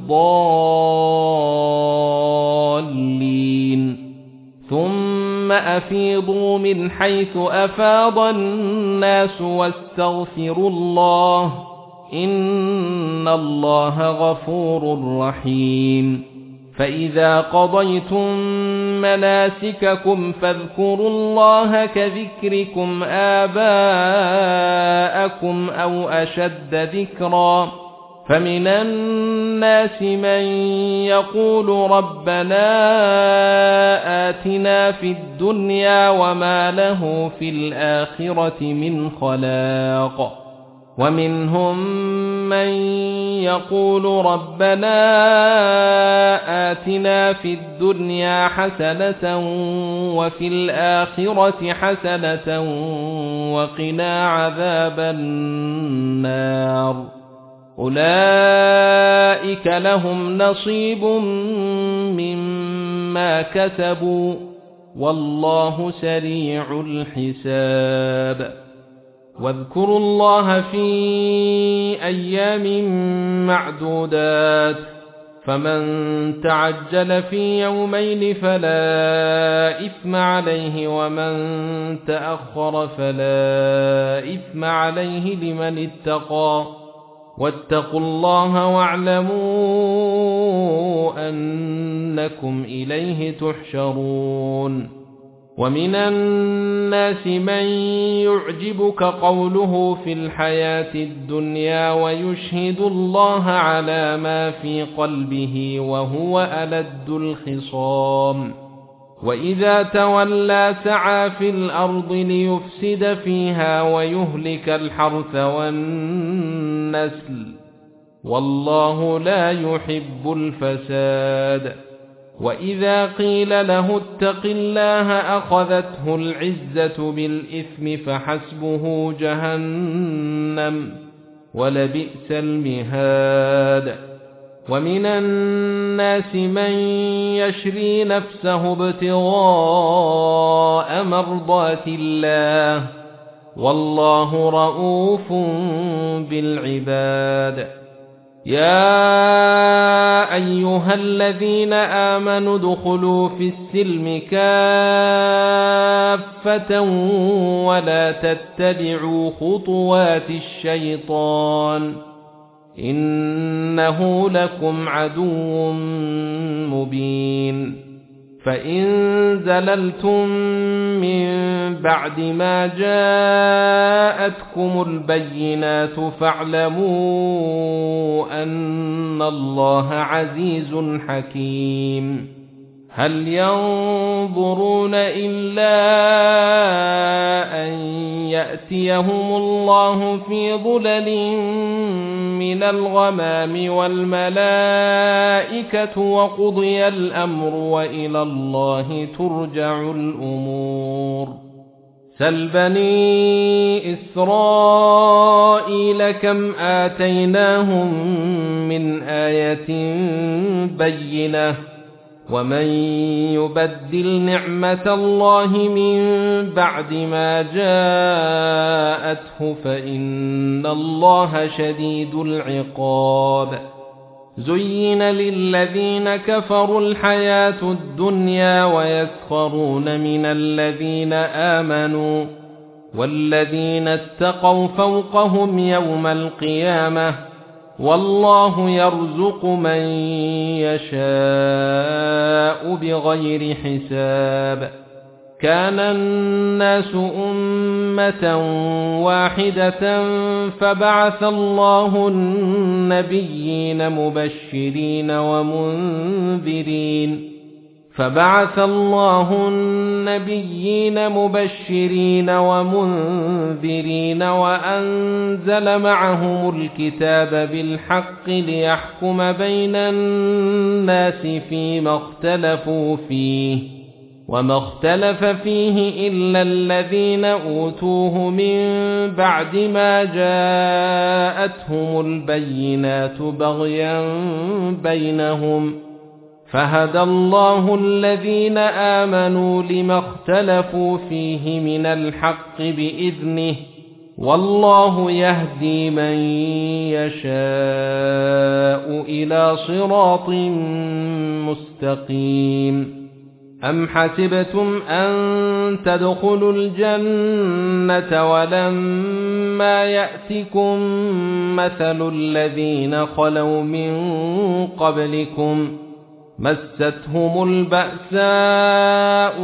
S1: الضالين. ثم أفيضوا من حيث أفاض الناس واستغفروا الله إن الله غفور رحيم فإذا قضيتم مناسككم فاذكروا الله كذكركم آباءكم أو أشد ذكرا فمن الناس من يقول ربنا آتنا في الدنيا وما له في الآخرة من خلاق ومنهم من يقول ربنا آتنا في الدنيا حسنة وفي الآخرة حسنة وقنا عذاب النار أولئك لهم نصيب مما كسبوا والله سريع الحساب واذكروا الله في أيام معدودات فمن تعجل في يومين فلا إثم عليه ومن تأخر فلا إثم عليه لمن اتقى واتقوا الله واعلموا أنكم إليه تحشرون ومن الناس من يعجبك قوله في الحياة الدنيا ويشهد الله على ما في قلبه وهو ألد الخصام وإذا تولى سعى في الأرض ليفسد فيها ويهلك الحرث والنسل والله لا يحب الفساد وإذا قيل له اتق الله أخذته العزة بالإثم فحسبه جهنم ولبئس المهاد ومن الناس من يشري نفسه ابتغاء مرضات الله والله رؤوف بالعباد يا أيها الذين آمنوا ادخلوا في السلم كافة ولا تتبعوا خطوات الشيطان إنه لكم عدو مبين فإن زللتم من بعد ما جاءتكم البينات فاعلموا أن الله عزيز حكيم هل ينظرون إلا أن يأتيهم الله في ظلل من الغمام والملائكة وقضي الأمر وإلى الله ترجع الأمور سل بني إسرائيل كم آتيناهم من آية بينة ومن يبدل نعمة الله من بعد ما جاءته فإن الله شديد العقاب زين للذين كفروا الحياة الدنيا ويسخرون من الذين آمنوا والذين اتقوا فوقهم يوم القيامة والله يرزق من يشاء بغير حساب كان الناس أمة واحدة فبعث الله النبيين مبشرين ومنذرين وأنزل معهم الكتاب بالحق ليحكم بين الناس فيما اختلفوا فيه وما اختلف فيه إلا الذين أوتوه من بعد ما جاءتهم البينات بغيا بينهم فهدى الله الذين آمنوا لما اختلفوا فيه من الحق بإذنه والله يهدي من يشاء إلى صراط مستقيم أم حسبتم أن تدخلوا الجنة ولما يأتكم مثل الذين خلوا من قبلكم مستهم البأساء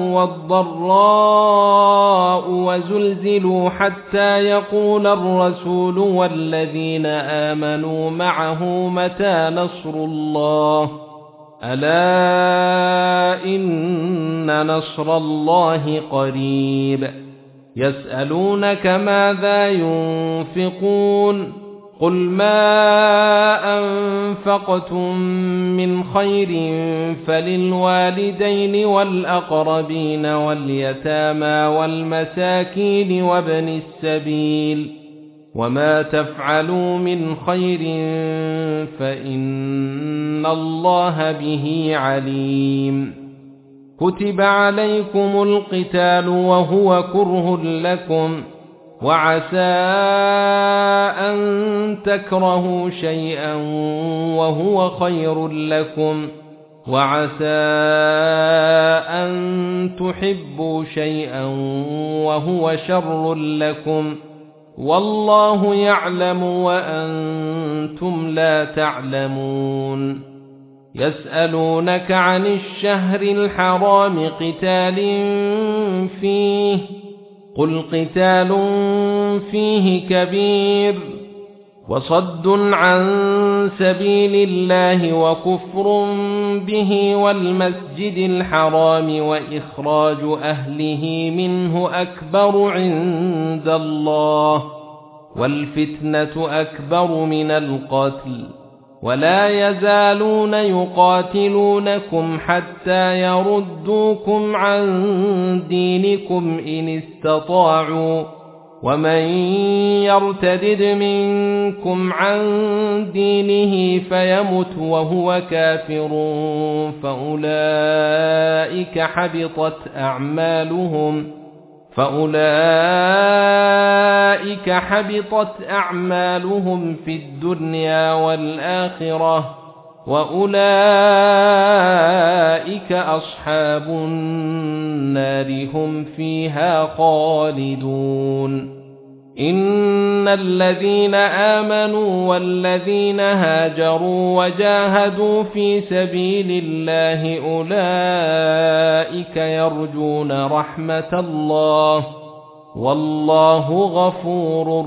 S1: والضراء وزلزلوا حتى يقول الرسول والذين آمنوا معه متى نصر الله ألا إن نصر الله قريب يسألونك ماذا ينفقون قل ما أنفقتم من خير فللوالدين والأقربين واليتامى والمساكين وابن السبيل وما تفعلوا من خير فإن الله به عليم كتب عليكم القتال وهو كره لكم وعسى أن تكرهوا شيئا وهو خير لكم وعسى أن تحبوا شيئا وهو شر لكم والله يعلم وأنتم لا تعلمون يسألونك عن الشهر الحرام قتال فيه قل قتال فيه كبير وصد عن سبيل الله وكفر به والمسجد الحرام وإخراج أهله منه أكبر عند الله والفتنة أكبر من القتل ولا يزالون يقاتلونكم حتى يردوكم عن دينكم إن استطاعوا ومن يرتدد منكم عن دينه فيمت وهو كافر فأولئك حبطت أعمالهم في الدنيا والآخرة وأولئك أصحاب النار هم فيها خالدون إن الذين آمنوا والذين هاجروا وجاهدوا في سبيل الله أولئك يرجون رحمة الله والله غفور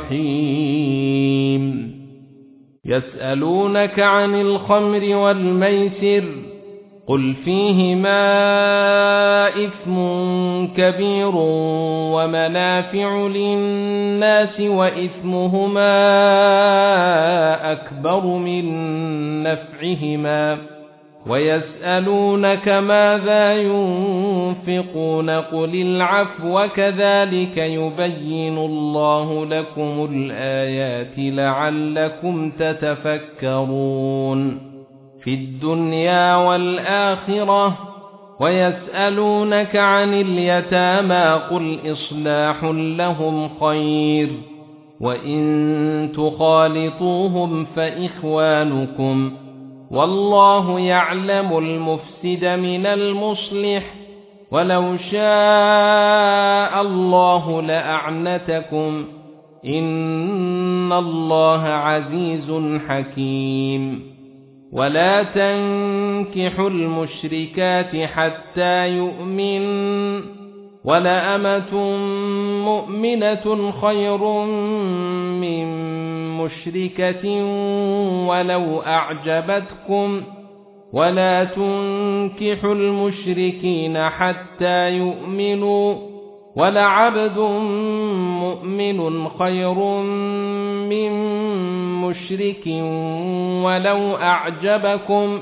S1: رحيم يسألونك عن الخمر والميسر قل فيهما إثم كبير ومنافع للناس وإثمهما أكبر من نفعهما ويسألونك ماذا ينفقون قل العفو كذلك يبين الله لكم الآيات لعلكم تتفكرون في الدنيا والآخرة ويسألونك عن اليتامى قل إصلاح لهم خير وإن تخالطوهم فإخوانكم والله يعلم المفسد من المصلح ولو شاء الله لأعنتكم إن الله عزيز حكيم ولا تنكحوا المشركات حتى يؤمن ولأمة مؤمنة خير من مشركة ولو أعجبتكم ولا تنكحوا المشركين حتى يؤمنوا ولعبد مؤمن خير من مشرك ولو أعجبكم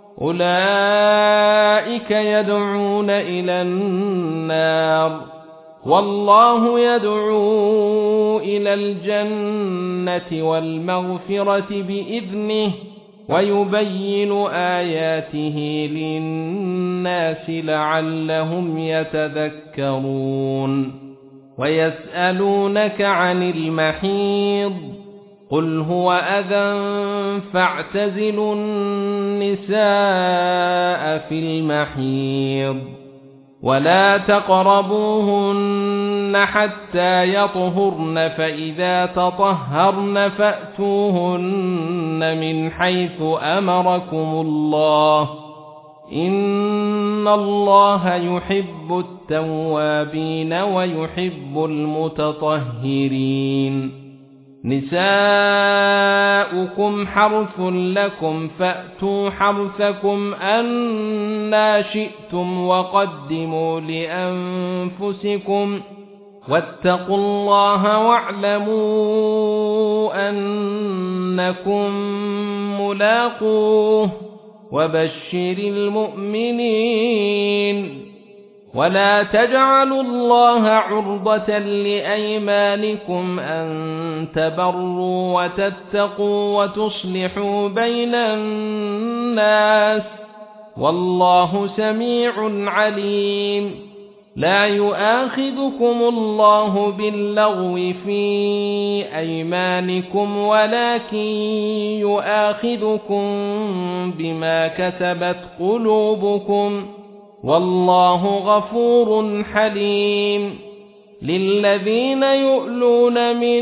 S1: أولئك يدعون إلى النار والله يدعو إلى الجنة والمغفرة بإذنه ويبين آياته للناس لعلهم يتذكرون ويسألونك عن المحيض قل هو أذى فاعتزلوا النساء في المحيض ولا تقربوهن حتى يطهرن فإذا تطهرن فأتوهن من حيث أمركم الله إن الله يحب التوابين ويحب المتطهرين نساؤكم حرث لكم فأتوا حرثكم أنى شئتم وقدموا لأنفسكم واتقوا الله واعلموا أنكم ملاقوه وبشر المؤمنين ولا تجعلوا الله عرضة لأيمانكم أن تبروا وتتقوا وتصلحوا بين الناس والله سميع عليم لا يؤاخذكم الله باللغو في أيمانكم ولكن يؤاخذكم بما كسبت قلوبكم والله غفور حليم للذين يؤلون من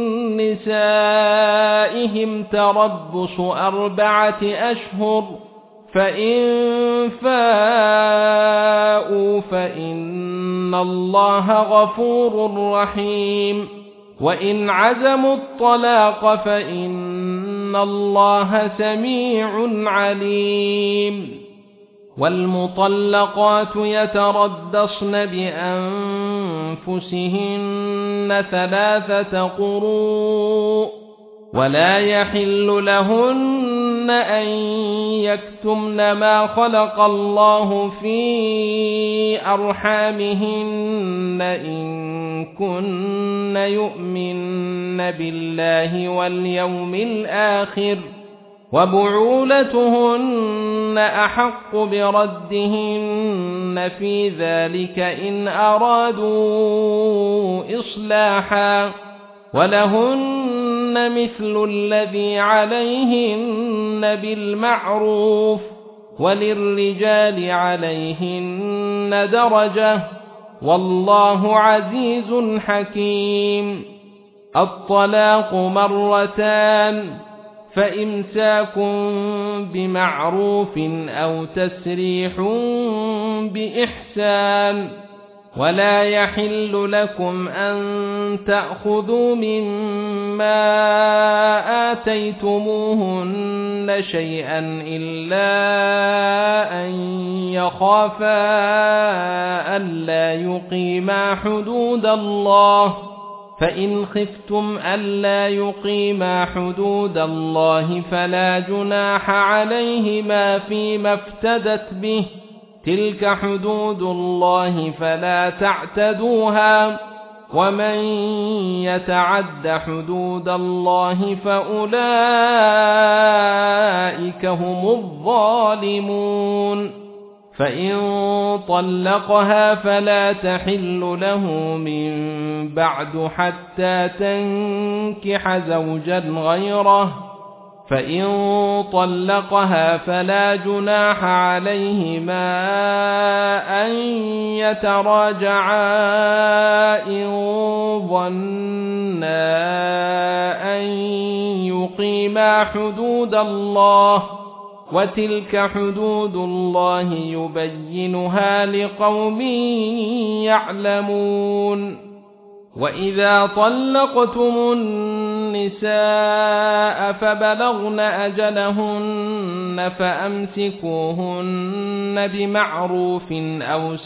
S1: نسائهم تربص 4 أشهر فإن فاءوا فإن الله غفور رحيم وإن عزموا الطلاق فإن الله سميع عليم والمطلقات يتربصن بأنفسهن 3 قروء ولا يحل لهن أن يكتمن ما خلق الله في أرحامهن إن كن يؤمن بالله واليوم الآخر وبعولتهن أحق بردهن في ذلك إن أرادوا إصلاحا ولهن مثل الذي عليهن بالمعروف وللرجال عليهن درجة والله عزيز حكيم الطلاق 2 فإمساك بمعروف أو تسريح بإحسان ولا يحل لكم أن تأخذوا مما آتيتموهن شيئا إلا أن يخافا ألا يقيما حدود الله فإن خفتم ألا يقيما حدود الله فلا جناح عليهما فيما افتدت به تلك حدود الله فلا تعتدوها ومن يتعد حدود الله فأولئك هم الظالمون فإن طلقها فلا تحل له من بعد حتى تنكح زوجا غيره فإن طلقها فلا جناح عليهما أن يتراجعا إن ظنا أن يقيما حدود الله وتلك حدود الله يبينها لقوم يعلمون وإذا طلقتم النساء فبلغن أجلهن فأمسكوهن بمعروف أو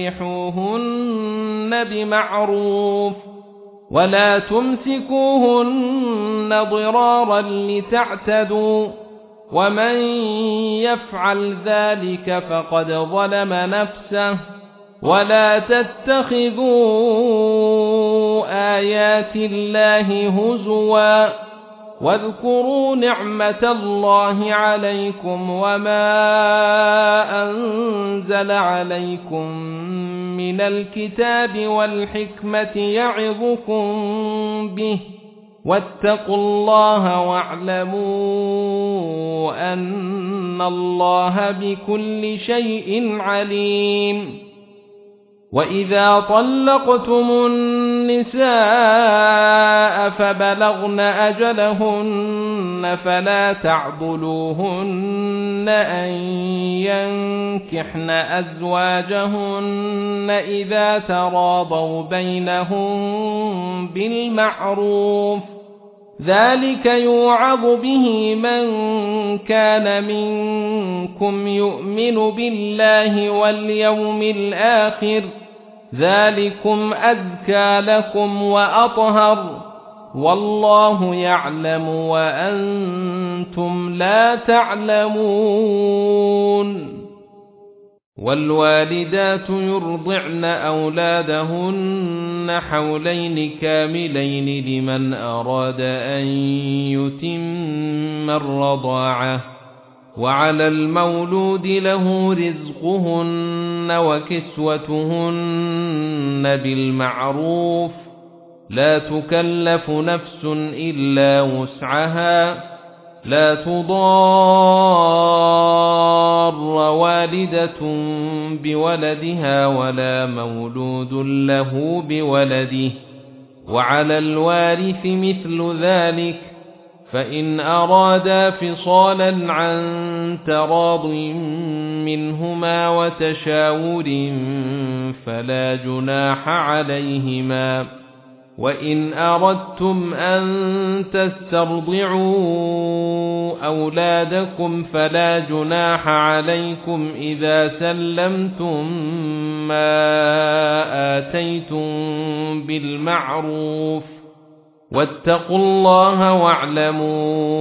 S1: سرحوهن بمعروف ولا تمسكوهن ضرارا لتعتدوا ومن يفعل ذلك فقد ظلم نفسه ولا تتخذوا آيات الله هزوا واذكروا نعمة الله عليكم وما أنزل عليكم من الكتاب والحكمة يعظكم به واتقوا الله واعلموا أن الله بكل شيء عليم وإذا طلقتم النساء فبلغن أجلهن فلا تعضلوهن أن ينكحن أزواجهن إذا تراضوا بينهم بالمعروف ذلك يوعظ به من كان منكم يؤمن بالله واليوم الآخر ذلكم أزكى لكم وأطهر والله يعلم وأنتم لا تعلمون والوالدات يرضعن أولادهن حولين كاملين لمن أراد أن يتم الرضاعة وعلى المولود له رزقهن وكسوتهن بالمعروف لا تكلف نفس إلا وسعها لا تضار والدة بولدها ولا مولود له بولده وعلى الوارث مثل ذلك فإن أرادا فصالا عن تراض منهما وتشاور فلا جناح عليهما وإن أردتم أن تسترضعوا أولادكم فلا جناح عليكم إذا سلمتم ما آتيتم بالمعروف واتقوا الله واعلموا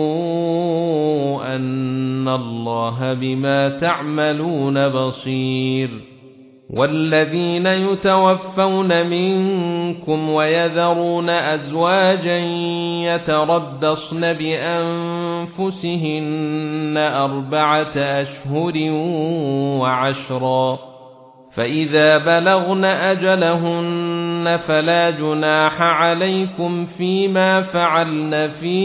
S1: أن الله بما تعملون بصير والذين يتوفون منكم ويذرون أزواجا يتربصن بأنفسهن 4 أشهر و10 فإذا بلغن أجلهن فلا جناح عليكم فيما فعلن في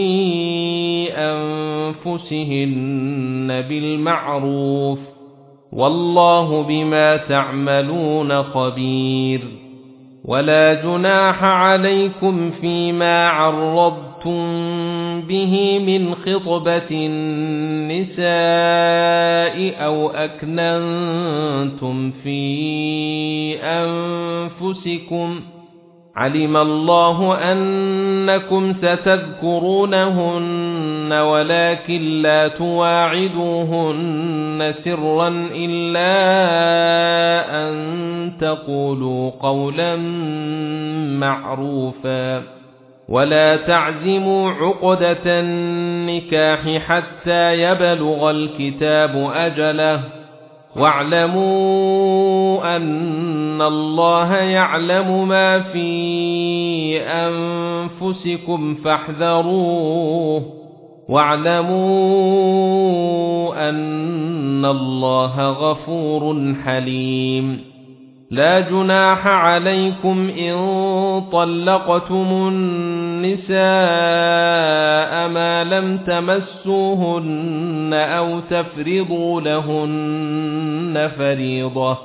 S1: أنفسهن بالمعروف والله بما تعملون خبير ولا جناح عليكم فيما عرضتم به من خطبة النساء أو أكننتم في أنفسكم علم الله أنكم ستذكرونهن ولكن لا تواعدوهن سرا إلا أن تقولوا قولا معروفا ولا تعزموا عقدة النكاح حتى يبلغ الكتاب أجله واعلموا أن الله يعلم ما في أنفسكم فاحذروه واعلموا أن الله غفور حليم لا جناح عليكم إن طلقتم النساء ما لم تمسوهن أو تفرضوا لهن فريضة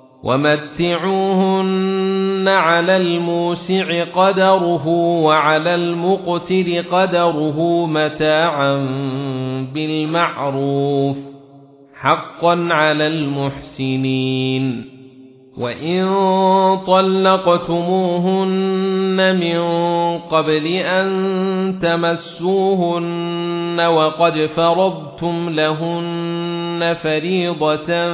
S1: ومتعوهن على الموسع قدره وعلى المقتر قدره متاعا بالمعروف حقا على المحسنين وإن طلقتموهن من قبل أن تمسوهن وقد فرضتم لهن فريضة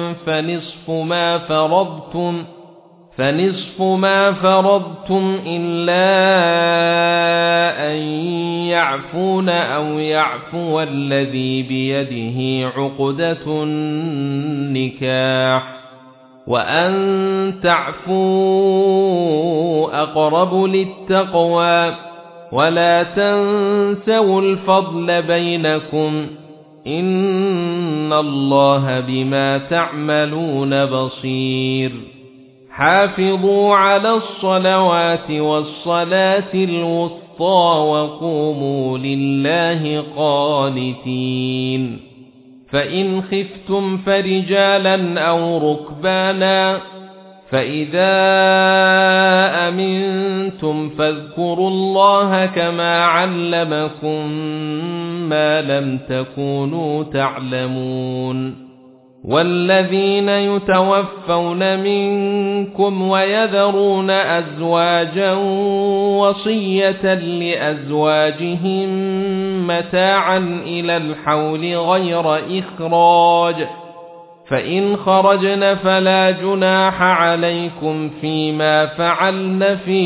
S1: فنصف ما فرضتم إلا أن يعفون أو يعفو الذي بيده عقدة النكاح وأن تعفوا أقرب للتقوى ولا تنسوا الفضل بينكم إن الله بما تعملون بصير حافظوا على الصلوات والصلاة الوسطى الوسطى وقوموا لله قانتين فإن خفتم فرجالا أو ركبانا فإذا أمنتم فاذكروا الله كما علمكم ما لم تكونوا تعلمون والذين يتوفون منكم ويذرون أزواجا وصية لأزواجهم متاعا إلى الحول غير إخراج فإن خرجن فلا جناح عليكم فيما فعلن في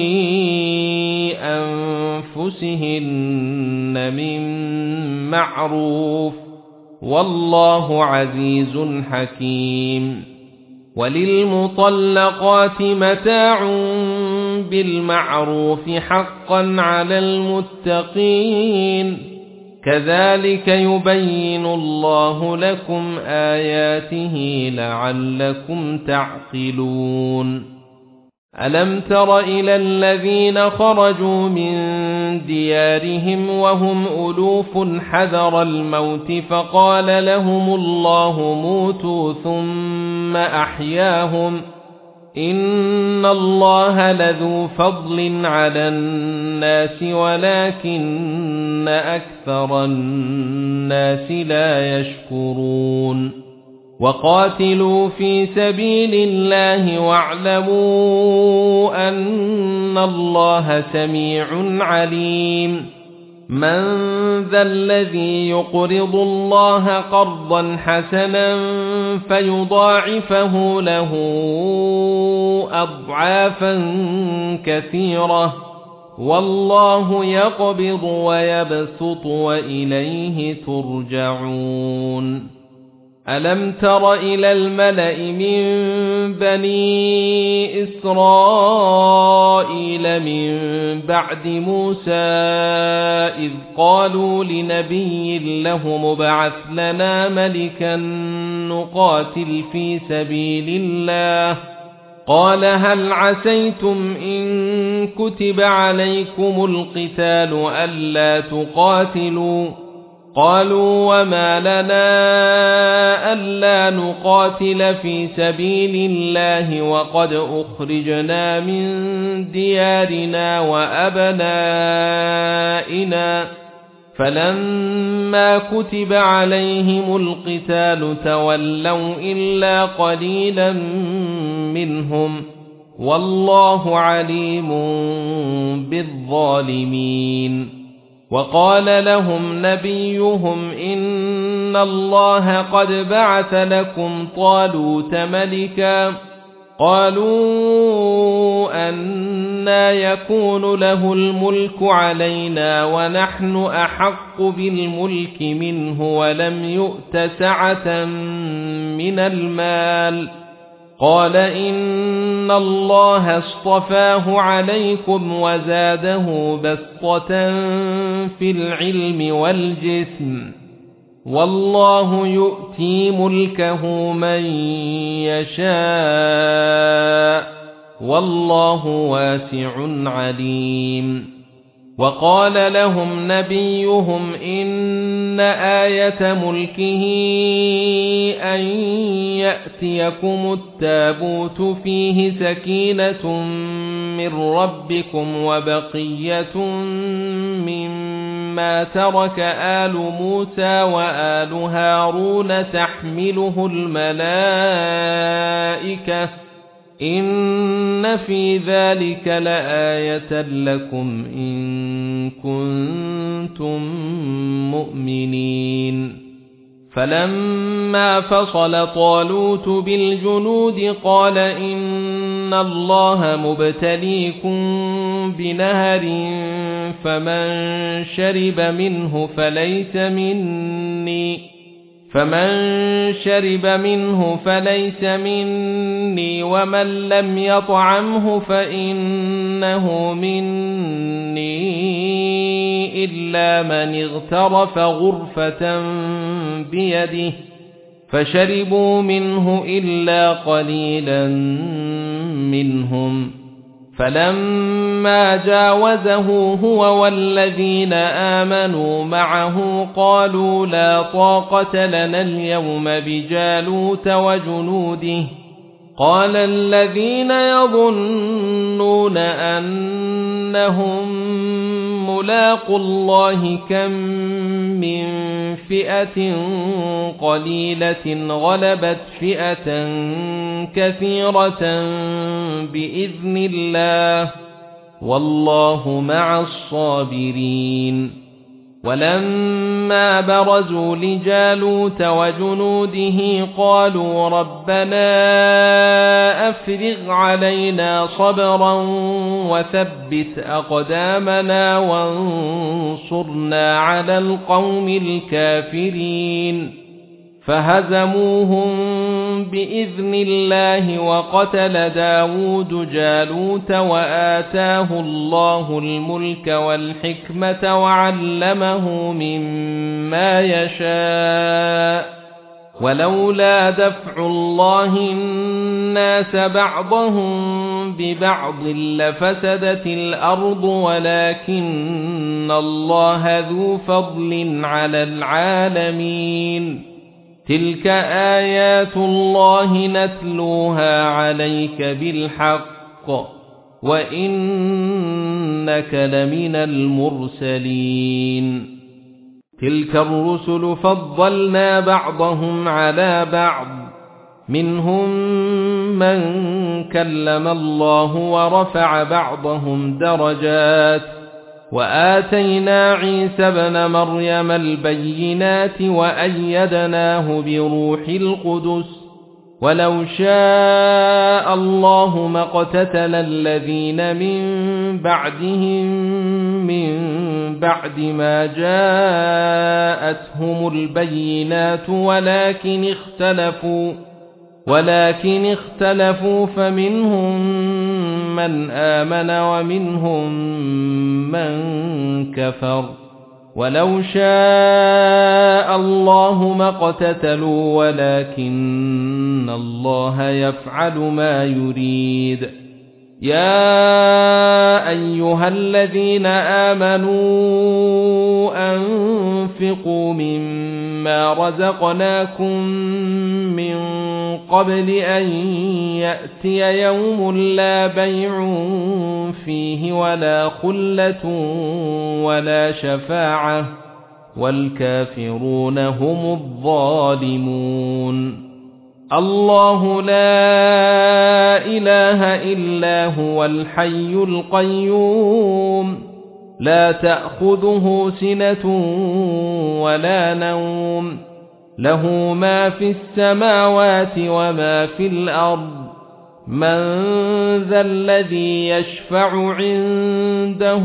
S1: أنفسهن من معروف والله عزيز حكيم وللمطلقات متاع بالمعروف حقا على المتقين كذلك يبين الله لكم آياته لعلكم تعقلون ألم تر إلى الذين خرجوا من ديارهم وهم ألوف حذر الموت فقال لهم الله موتوا ثم أحياهم إن الله لذو فضل على الناس ولكن أكثر الناس لا يشكرون وقاتلوا في سبيل الله واعلموا أن الله سميع عليم من ذا الذي يقرض الله قرضا حسنا فيضاعفه له أضعافا كثيرة والله يقبض ويبسط وإليه ترجعون ألم تر إلى الملأ من بني إسرائيل من بعد موسى إذ قالوا لنبي له مبعث لنا ملكا نقاتل في سبيل الله قال هل عسيتم إن كتب عليكم القتال ألا تقاتلوا قالوا وما لنا ألا نقاتل في سبيل الله وقد أخرجنا من ديارنا وأبنائنا فلما كتب عليهم القتال تولوا إلا قليلا منهم والله عليم بالظالمين وقال لهم نبيهم إن الله قد بعث لكم طالوت ملكا قالوا أنى يكون له الملك علينا ونحن أحق بالملك منه ولم يؤت سعة من المال قال إن الله اصطفاه عليكم وزاده بسطة في العلم والجسم والله يؤتي ملكه من يشاء والله واسع عليم وقال لهم نبيهم إن آية ملكه أن يأتيكم التابوت فيه سكينة من ربكم وبقية مما ترك آل موسى وآل هارون تحمله الملائكة إن في ذلك لآية لكم إن كنتم مؤمنين فلما فصل طالوت بالجنود قال إن الله مبتليكم بنهر فمن شرب منه فليس مني ومن لم يطعمه فإنه مني إلا من اغترف غرفة بيده فشربوا منه إلا قليلا منهم فلما فلما جاوزه هو والذين آمنوا معه قالوا لا طاقة لنا اليوم بجالوت وجنوده قال الذين يظنون أنهم ملاقوا الله كم من فئة قليلة غلبت فئة كثيرة بإذن الله والله مع الصابرين ولما برزوا لجالوت وجنوده قالوا ربنا أفرغ علينا صبرا وثبت أقدامنا وانصرنا على القوم الكافرين فهزموهم بإذن الله وقتل داود جالوت وآتاه الله الملك والحكمة وعلمه مما يشاء ولولا دفع الله الناس بعضهم ببعض لفسدت الأرض ولكن الله ذو فضل على العالمين تلك آيات الله نتلوها عليك بالحق وإنك لمن المرسلين تلك الرسل فضلنا بعضهم على بعض منهم من كلم الله ورفع بعضهم درجات وآتينا عيسى ابن مريم البينات وأيدناه بروح القدس ولو شاء الله ما اقتتل الذين من بعدهم من بعد ما جاءتهم البينات ولكن اختلفوا فمنهم من آمن ومنهم من كفر ولو شاء الله ما اقتتلوا ولكن الله يفعل ما يريد يا أيها الذين آمنوا أنفقوا مما رزقناكم من قبل أن يأتي يوم لا بيع فيه ولا خلة ولا شفاعة والكافرون هم الظالمون الله لا إله إلا هو الحي القيوم لا تأخذه سنة ولا نوم له ما في السماوات وما في الأرض من ذا الذي يشفع عنده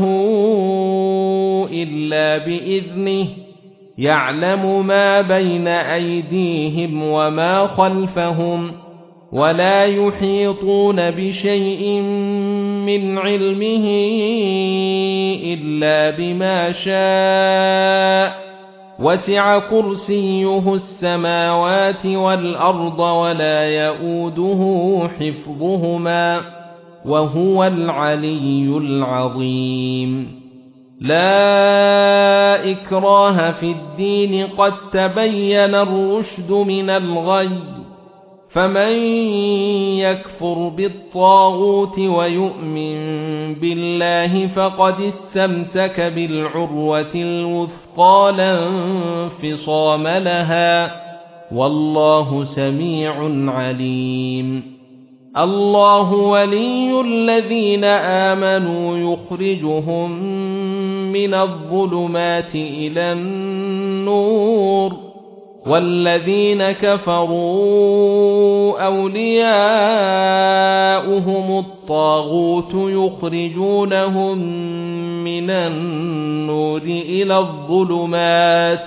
S1: إلا بإذنه يعلم ما بين أيديهم وما خلفهم ولا يحيطون بشيء من علمه إلا بما شاء وسع كرسيه السماوات والأرض ولا يؤوده حفظهما وهو العلي العظيم لا إكراه في الدين قد تبين الرشد من الغي فمن يكفر بالطاغوت ويؤمن بالله فقد استمسك بالعروة الوثقى لا انفصام لها والله سميع عليم الله ولي الذين آمنوا يخرجهم من الظلمات إلى النور والذين كفروا أولياؤهم الطاغوت يخرجونهم من النور إلى الظلمات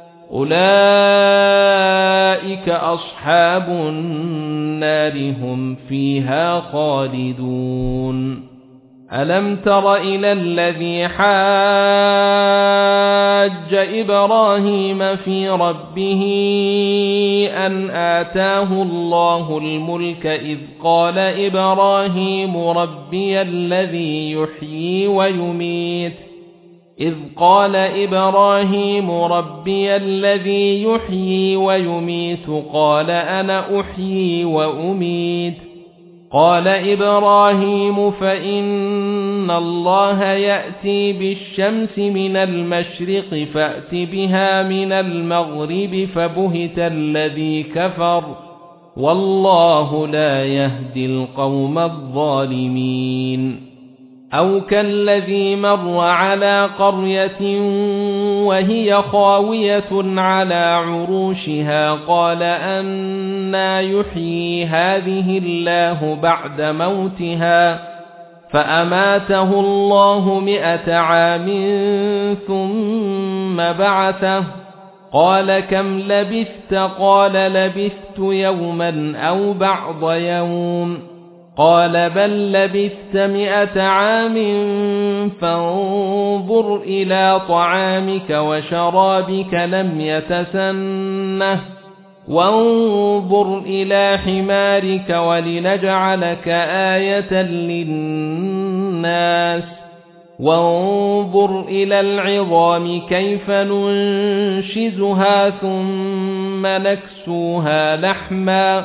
S1: أولئك أصحاب النار هم فيها خالدون ألم تر إلى الذي حاج إبراهيم في ربه أن آتاه الله الملك إذ قال إبراهيم ربي الذي يحيي ويميت قال أنا أحيي وأميت قال إبراهيم فإن الله يأتي بالشمس من المشرق فأت بها من المغرب فبهت الذي كفر والله لا يهدي القوم الظالمين أو كالذي مر على قرية وهي خاوية على عروشها قال أنى يحيي هذه الله بعد موتها فأماته الله 100 عام ثم بعثه قال كم لبثت قال لبثت يوما أو بعض يوم قال بل لبثت 100 عام فانظر إلى طعامك وشرابك لم يتسنه وانظر إلى حمارك ولنجعلك آية للناس وانظر إلى العظام كيف ننشزها ثم نكسوها لحما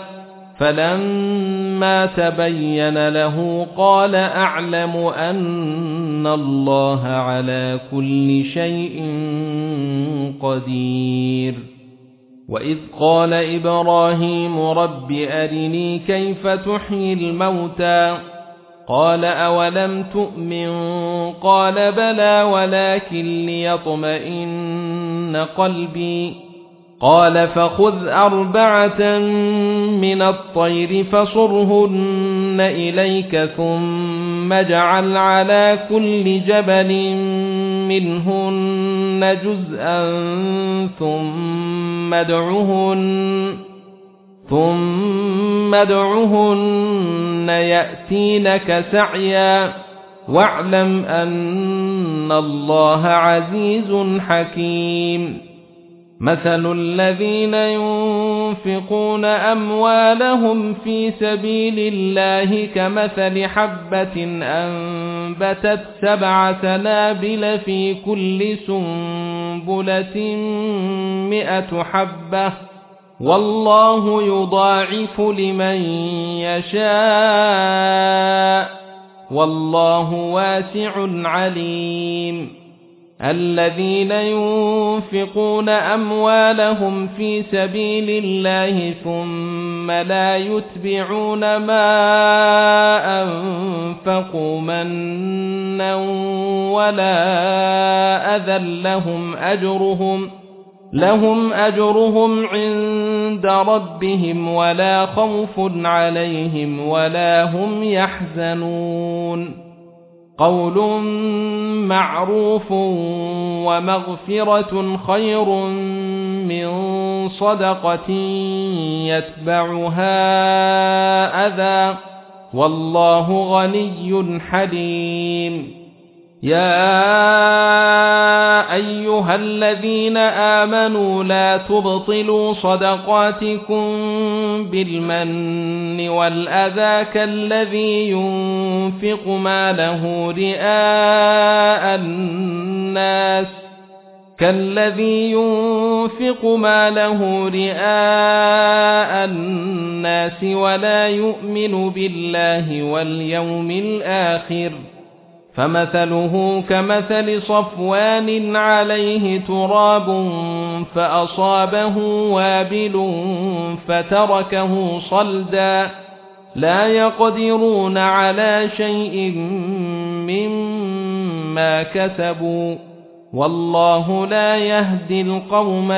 S1: فلما تبين له قال أعلم أن الله على كل شيء قدير وإذ قال إبراهيم رب أرني كيف تحيي الموتى قال أولم تؤمن قال بلى ولكن ليطمئن قلبي قال فخذ 4 من الطير فصرهن إليك ثم اجعل على كل جبل منهن جزءا ثم ادعهن يأتينك سعيا واعلم أن الله عزيز حكيم مثل الذين ينفقون أموالهم في سبيل الله كمثل حبة أنبتت 7 سنابل في كل سنبلة 100 حبة والله يضاعف لمن يشاء والله واسع عليم الذين ينفقون أموالهم في سبيل الله ثم لا يتبعون ما أنفقوا منا ولا أذى لهم أجرهم عند ربهم ولا خوف عليهم ولا هم يحزنون قول معروف ومغفرة خير من صدقة يتبعها أذى والله غني حليم يا أيها الذين آمنوا لا تبطلوا صدقاتكم بالمن والأذى كالذي ينفق ماله رئاء الناس ولا يؤمن بالله واليوم الآخر فمثله كمثل صفوان عليه تراب فأصابه وابل فتركه صلدا لا يقدرون على شيء مما كسبوا والله لا يهدي القوم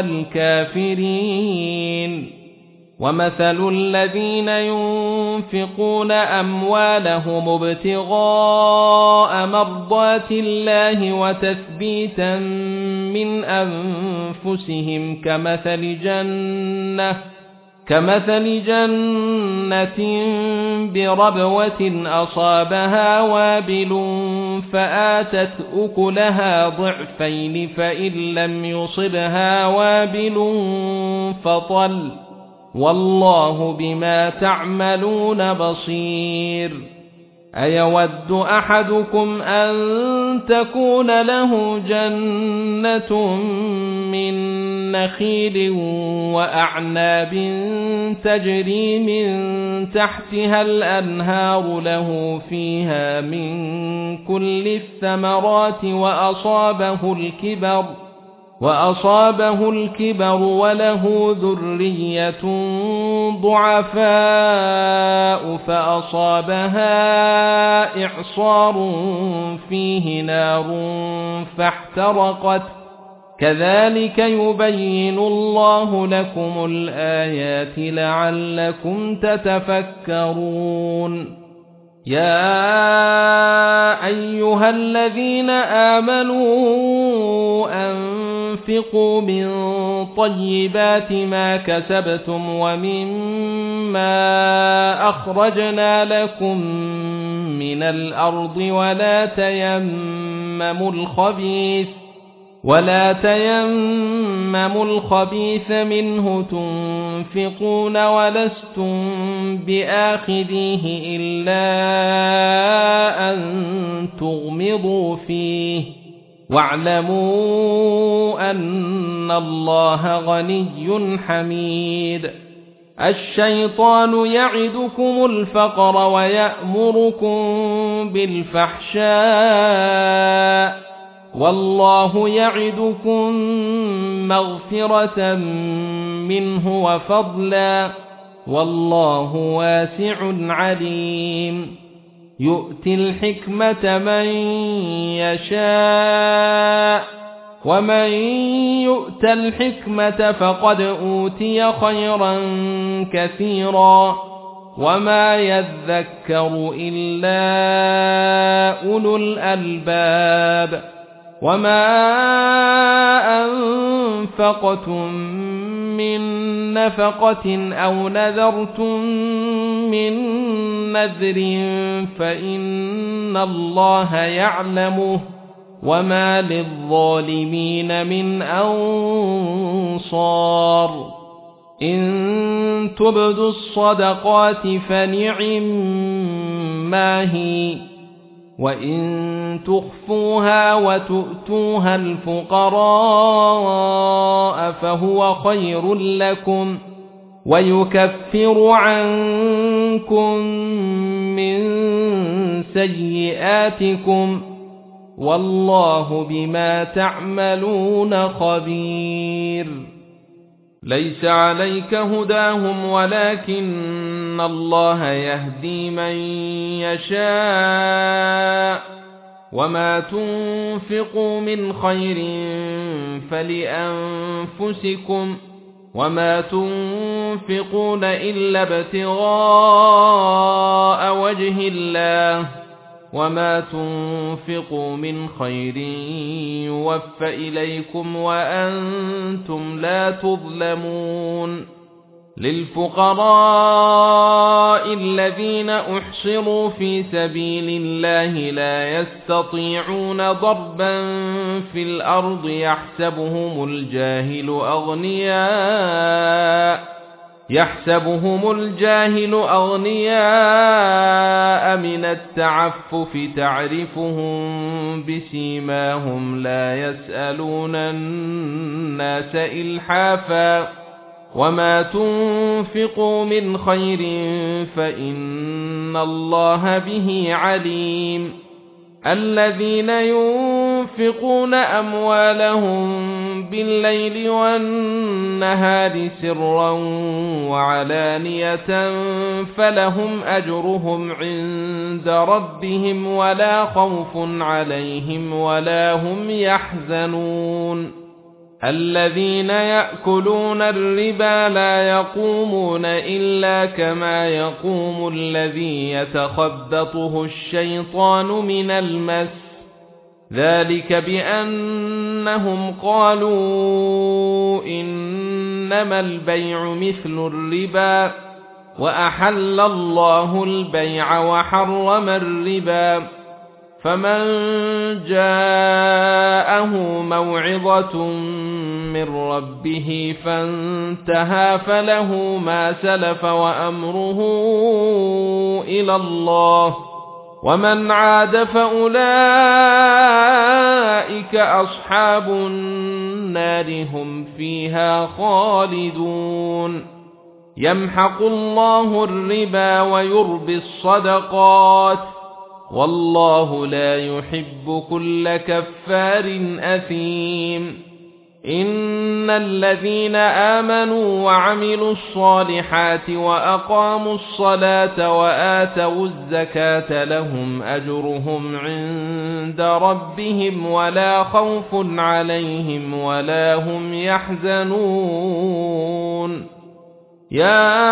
S1: الكافرين ومثل الذين ينفقون أموالهم ابتغاء مرضات الله وتثبيتا من أنفسهم كمثل جنة بربوة أصابها وابل فآتت أكلها ضعفين فإن لم يصبها وابل فطل والله بما تعملون بصير أيود أحدكم أن تكون له جنة من نخيل وأعناب تجري من تحتها الأنهار له فيها من كل الثمرات وأصابه الكبر وله ذرية ضعفاء فأصابها إعصار فيه نار فاحترقت كذلك يبين الله لكم الآيات لعلكم تتفكرون يا أيها الذين آمنوا أنفقوا من طيبات ما كسبتم ومما أخرجنا لكم من الأرض ولا تيمموا الخبيث منه تنفقون ولستم بآخذيه إلا أن تغمضوا فيه واعلموا أن الله غني حميد الشيطان يعدكم الفقر ويأمركم بالفحشاء والله يعدكم مغفرة منه وفضلا والله واسع عليم يؤتي الحكمة من يشاء ومن يؤت الحكمة فقد أوتي خيرا كثيرا وما يذكر إلا أولو الألباب وما أنفقتم من نفقة أو نذرتم من نذر فإن الله يعلمه وما للظالمين من أنصار إن تبدوا الصدقات فنعما هي وإن تخفوها وتؤتوها الفقراء فهو خير لكم ويكفر عنكم من سيئاتكم والله بما تعملون خبير ليس عليك هداهم ولكن الله يهدي من يشاء وما تنفقوا من خير فلأنفسكم وما تنفقون إلا ابتغاء وجه الله وما تنفقوا من خير يوفى إليكم وأنتم لا تظلمون للفقراء الذين أحصروا في سبيل الله لا يستطيعون ضربا في الأرض يحسبهم الجاهل أغنياء من التعفف تعرفهم بسيماهم لا يسألون الناس إلحافا وما تنفقوا من خير فإن الله به عليم الذين ينفقون أموالهم بالليل والنهار سرا وعلانية فلهم أجرهم عند ربهم ولا خوف عليهم ولا هم يحزنون الذين يأكلون الربا لا يقومون إلا كما يقوم الذي يتخبطه الشيطان من المس ذلك بأنهم قالوا إن إنما البيع مثل الربا وأحل الله البيع وحرم الربا فمن جاءه موعظة من ربه فانتهى فله ما سلف وأمره إلى الله ومن عاد فأولئك أصحاب النار هم فيها خالدون يمحق الله الربا ويربي الصدقات والله لا يحب كل كفار أثيم إن الذين آمنوا وعملوا الصالحات وأقاموا الصلاة وآتوا الزكاة لهم أجرهم عند ربهم ولا خوف عليهم ولا هم يحزنون يا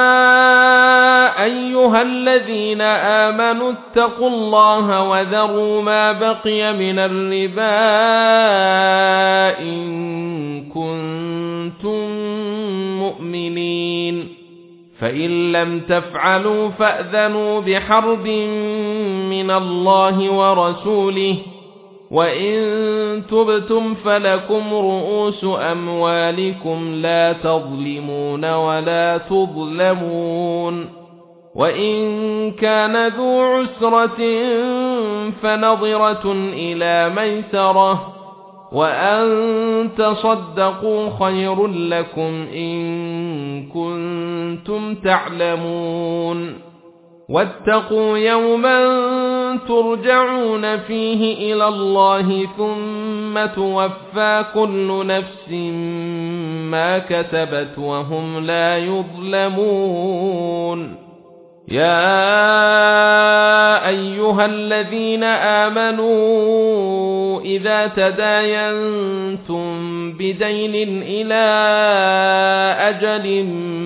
S1: أيها الذين آمنوا اتقوا الله وذروا ما بقي من الربا إن كنتم مؤمنين فإن لم تفعلوا فأذنوا بحرب من الله ورسوله وإن تبتم فلكم رؤوس أموالكم لا تظلمون ولا تظلمون وإن كان ذو عسرة فنظرة إلى ميسرة وأن تصدقوا خير لكم إن كنتم تعلمون واتقوا يوما ترجعون فيه إلى الله ثم توفى كل نفس ما كسبت وهم لا يظلمون يا أيها الذين آمنوا إذا تداينتم بدين إلى أجل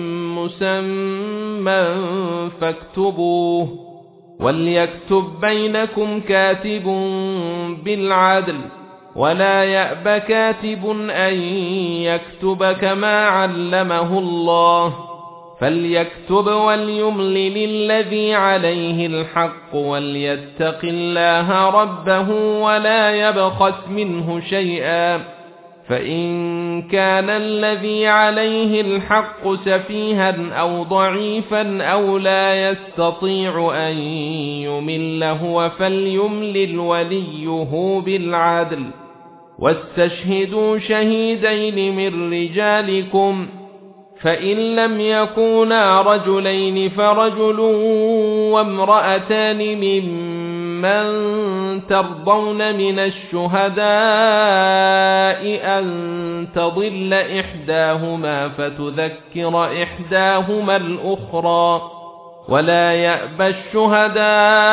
S1: مسمى فاكتبوه وليكتب بينكم كاتب بالعدل ولا يأب كاتب أن يكتب كما علمه الله فليكتب وليملل الذي عليه الحق وليتق الله ربه ولا يبخس منه شيئا فإن كان الذي عليه الحق سفيها أو ضعيفا أو لا يستطيع أن يمل هو فليملل وليه بالعدل واستشهدوا شهيدين من رجالكم فإن لم يكونا رجلين فرجل وامرأتان ممن ترضون من الشهداء أن تضل إحداهما فتذكر إحداهما الأخرى ولا يأبى الشهداء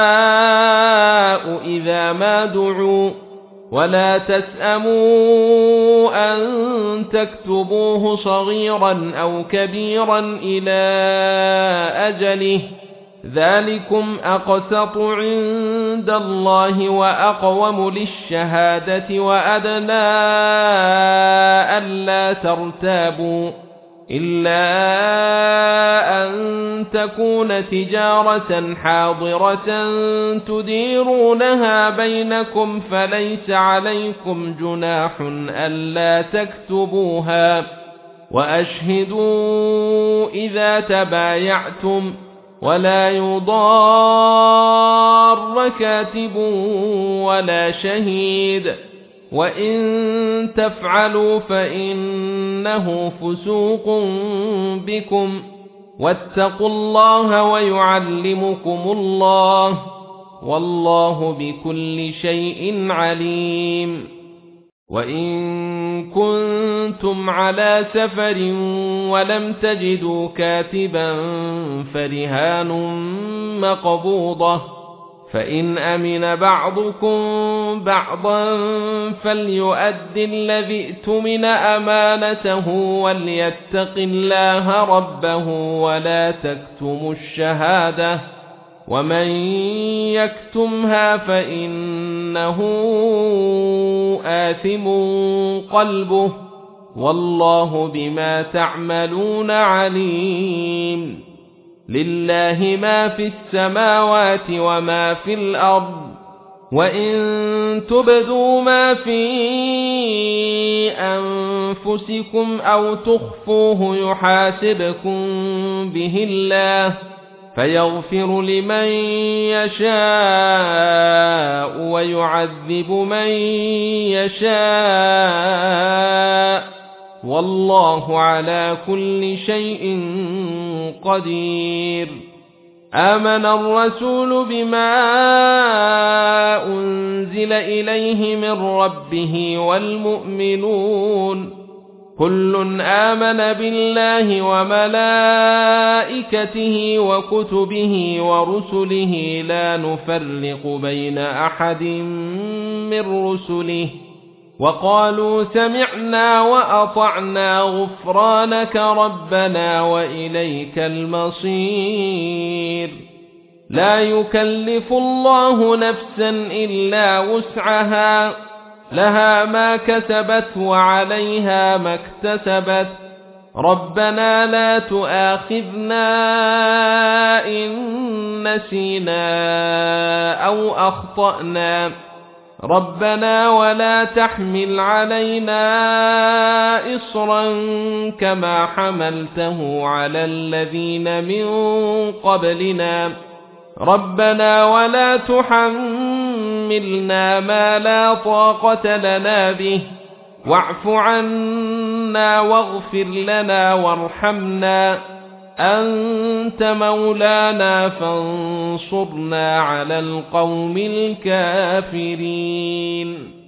S1: إذا ما دعوا ولا تسأموا أن تكتبوه صغيرا أو كبيرا إلى أجله ذلكم أقسط عند الله وأقوم للشهادة وأدنى ألا ترتابوا إلا أن تكون تجارة حاضرة تديرونها بينكم فليس عليكم جناح ألا تكتبوها وأشهدوا إذا تبايعتم ولا يضار كاتب ولا شهيد وإن تفعلوا فإنه فسوق بكم واتقوا الله ويعلمكم الله والله بكل شيء عليم وإن كنتم على سفر ولم تجدوا كاتبا فرهان مقبوضة فإن أمن بعضكم بعضا فليؤد الذي ائتمن أمانته وليتق الله ربه ولا تكتموا الشهادة ومن يكتمها فإنه آثم قلبه والله بما تعملون عليم لله ما في السماوات وما في الأرض وإن تبدوا ما في أنفسكم أو تخفوه يحاسبكم به الله فيغفر لمن يشاء ويعذب من يشاء والله على كل شيء قدير آمن الرسول بما أنزل إليه من ربه والمؤمنون كل آمن بالله وملائكته وكتبه ورسله لا نفرق بين أحد من رسله وقالوا سمعنا وأطعنا غفرانك ربنا وإليك المصير لا يكلف الله نفسا إلا وسعها لها ما كسبت وعليها ما اكتسبت ربنا لا تؤاخذنا إن نسينا أو أخطأنا ربنا ولا تحمل علينا إصرا كما حملته على الذين من قبلنا ربنا ولا تحملنا ما لا طاقة لنا به واعف عنا واغفر لنا وارحمنا أنت مولانا فانصرنا على القوم الكافرين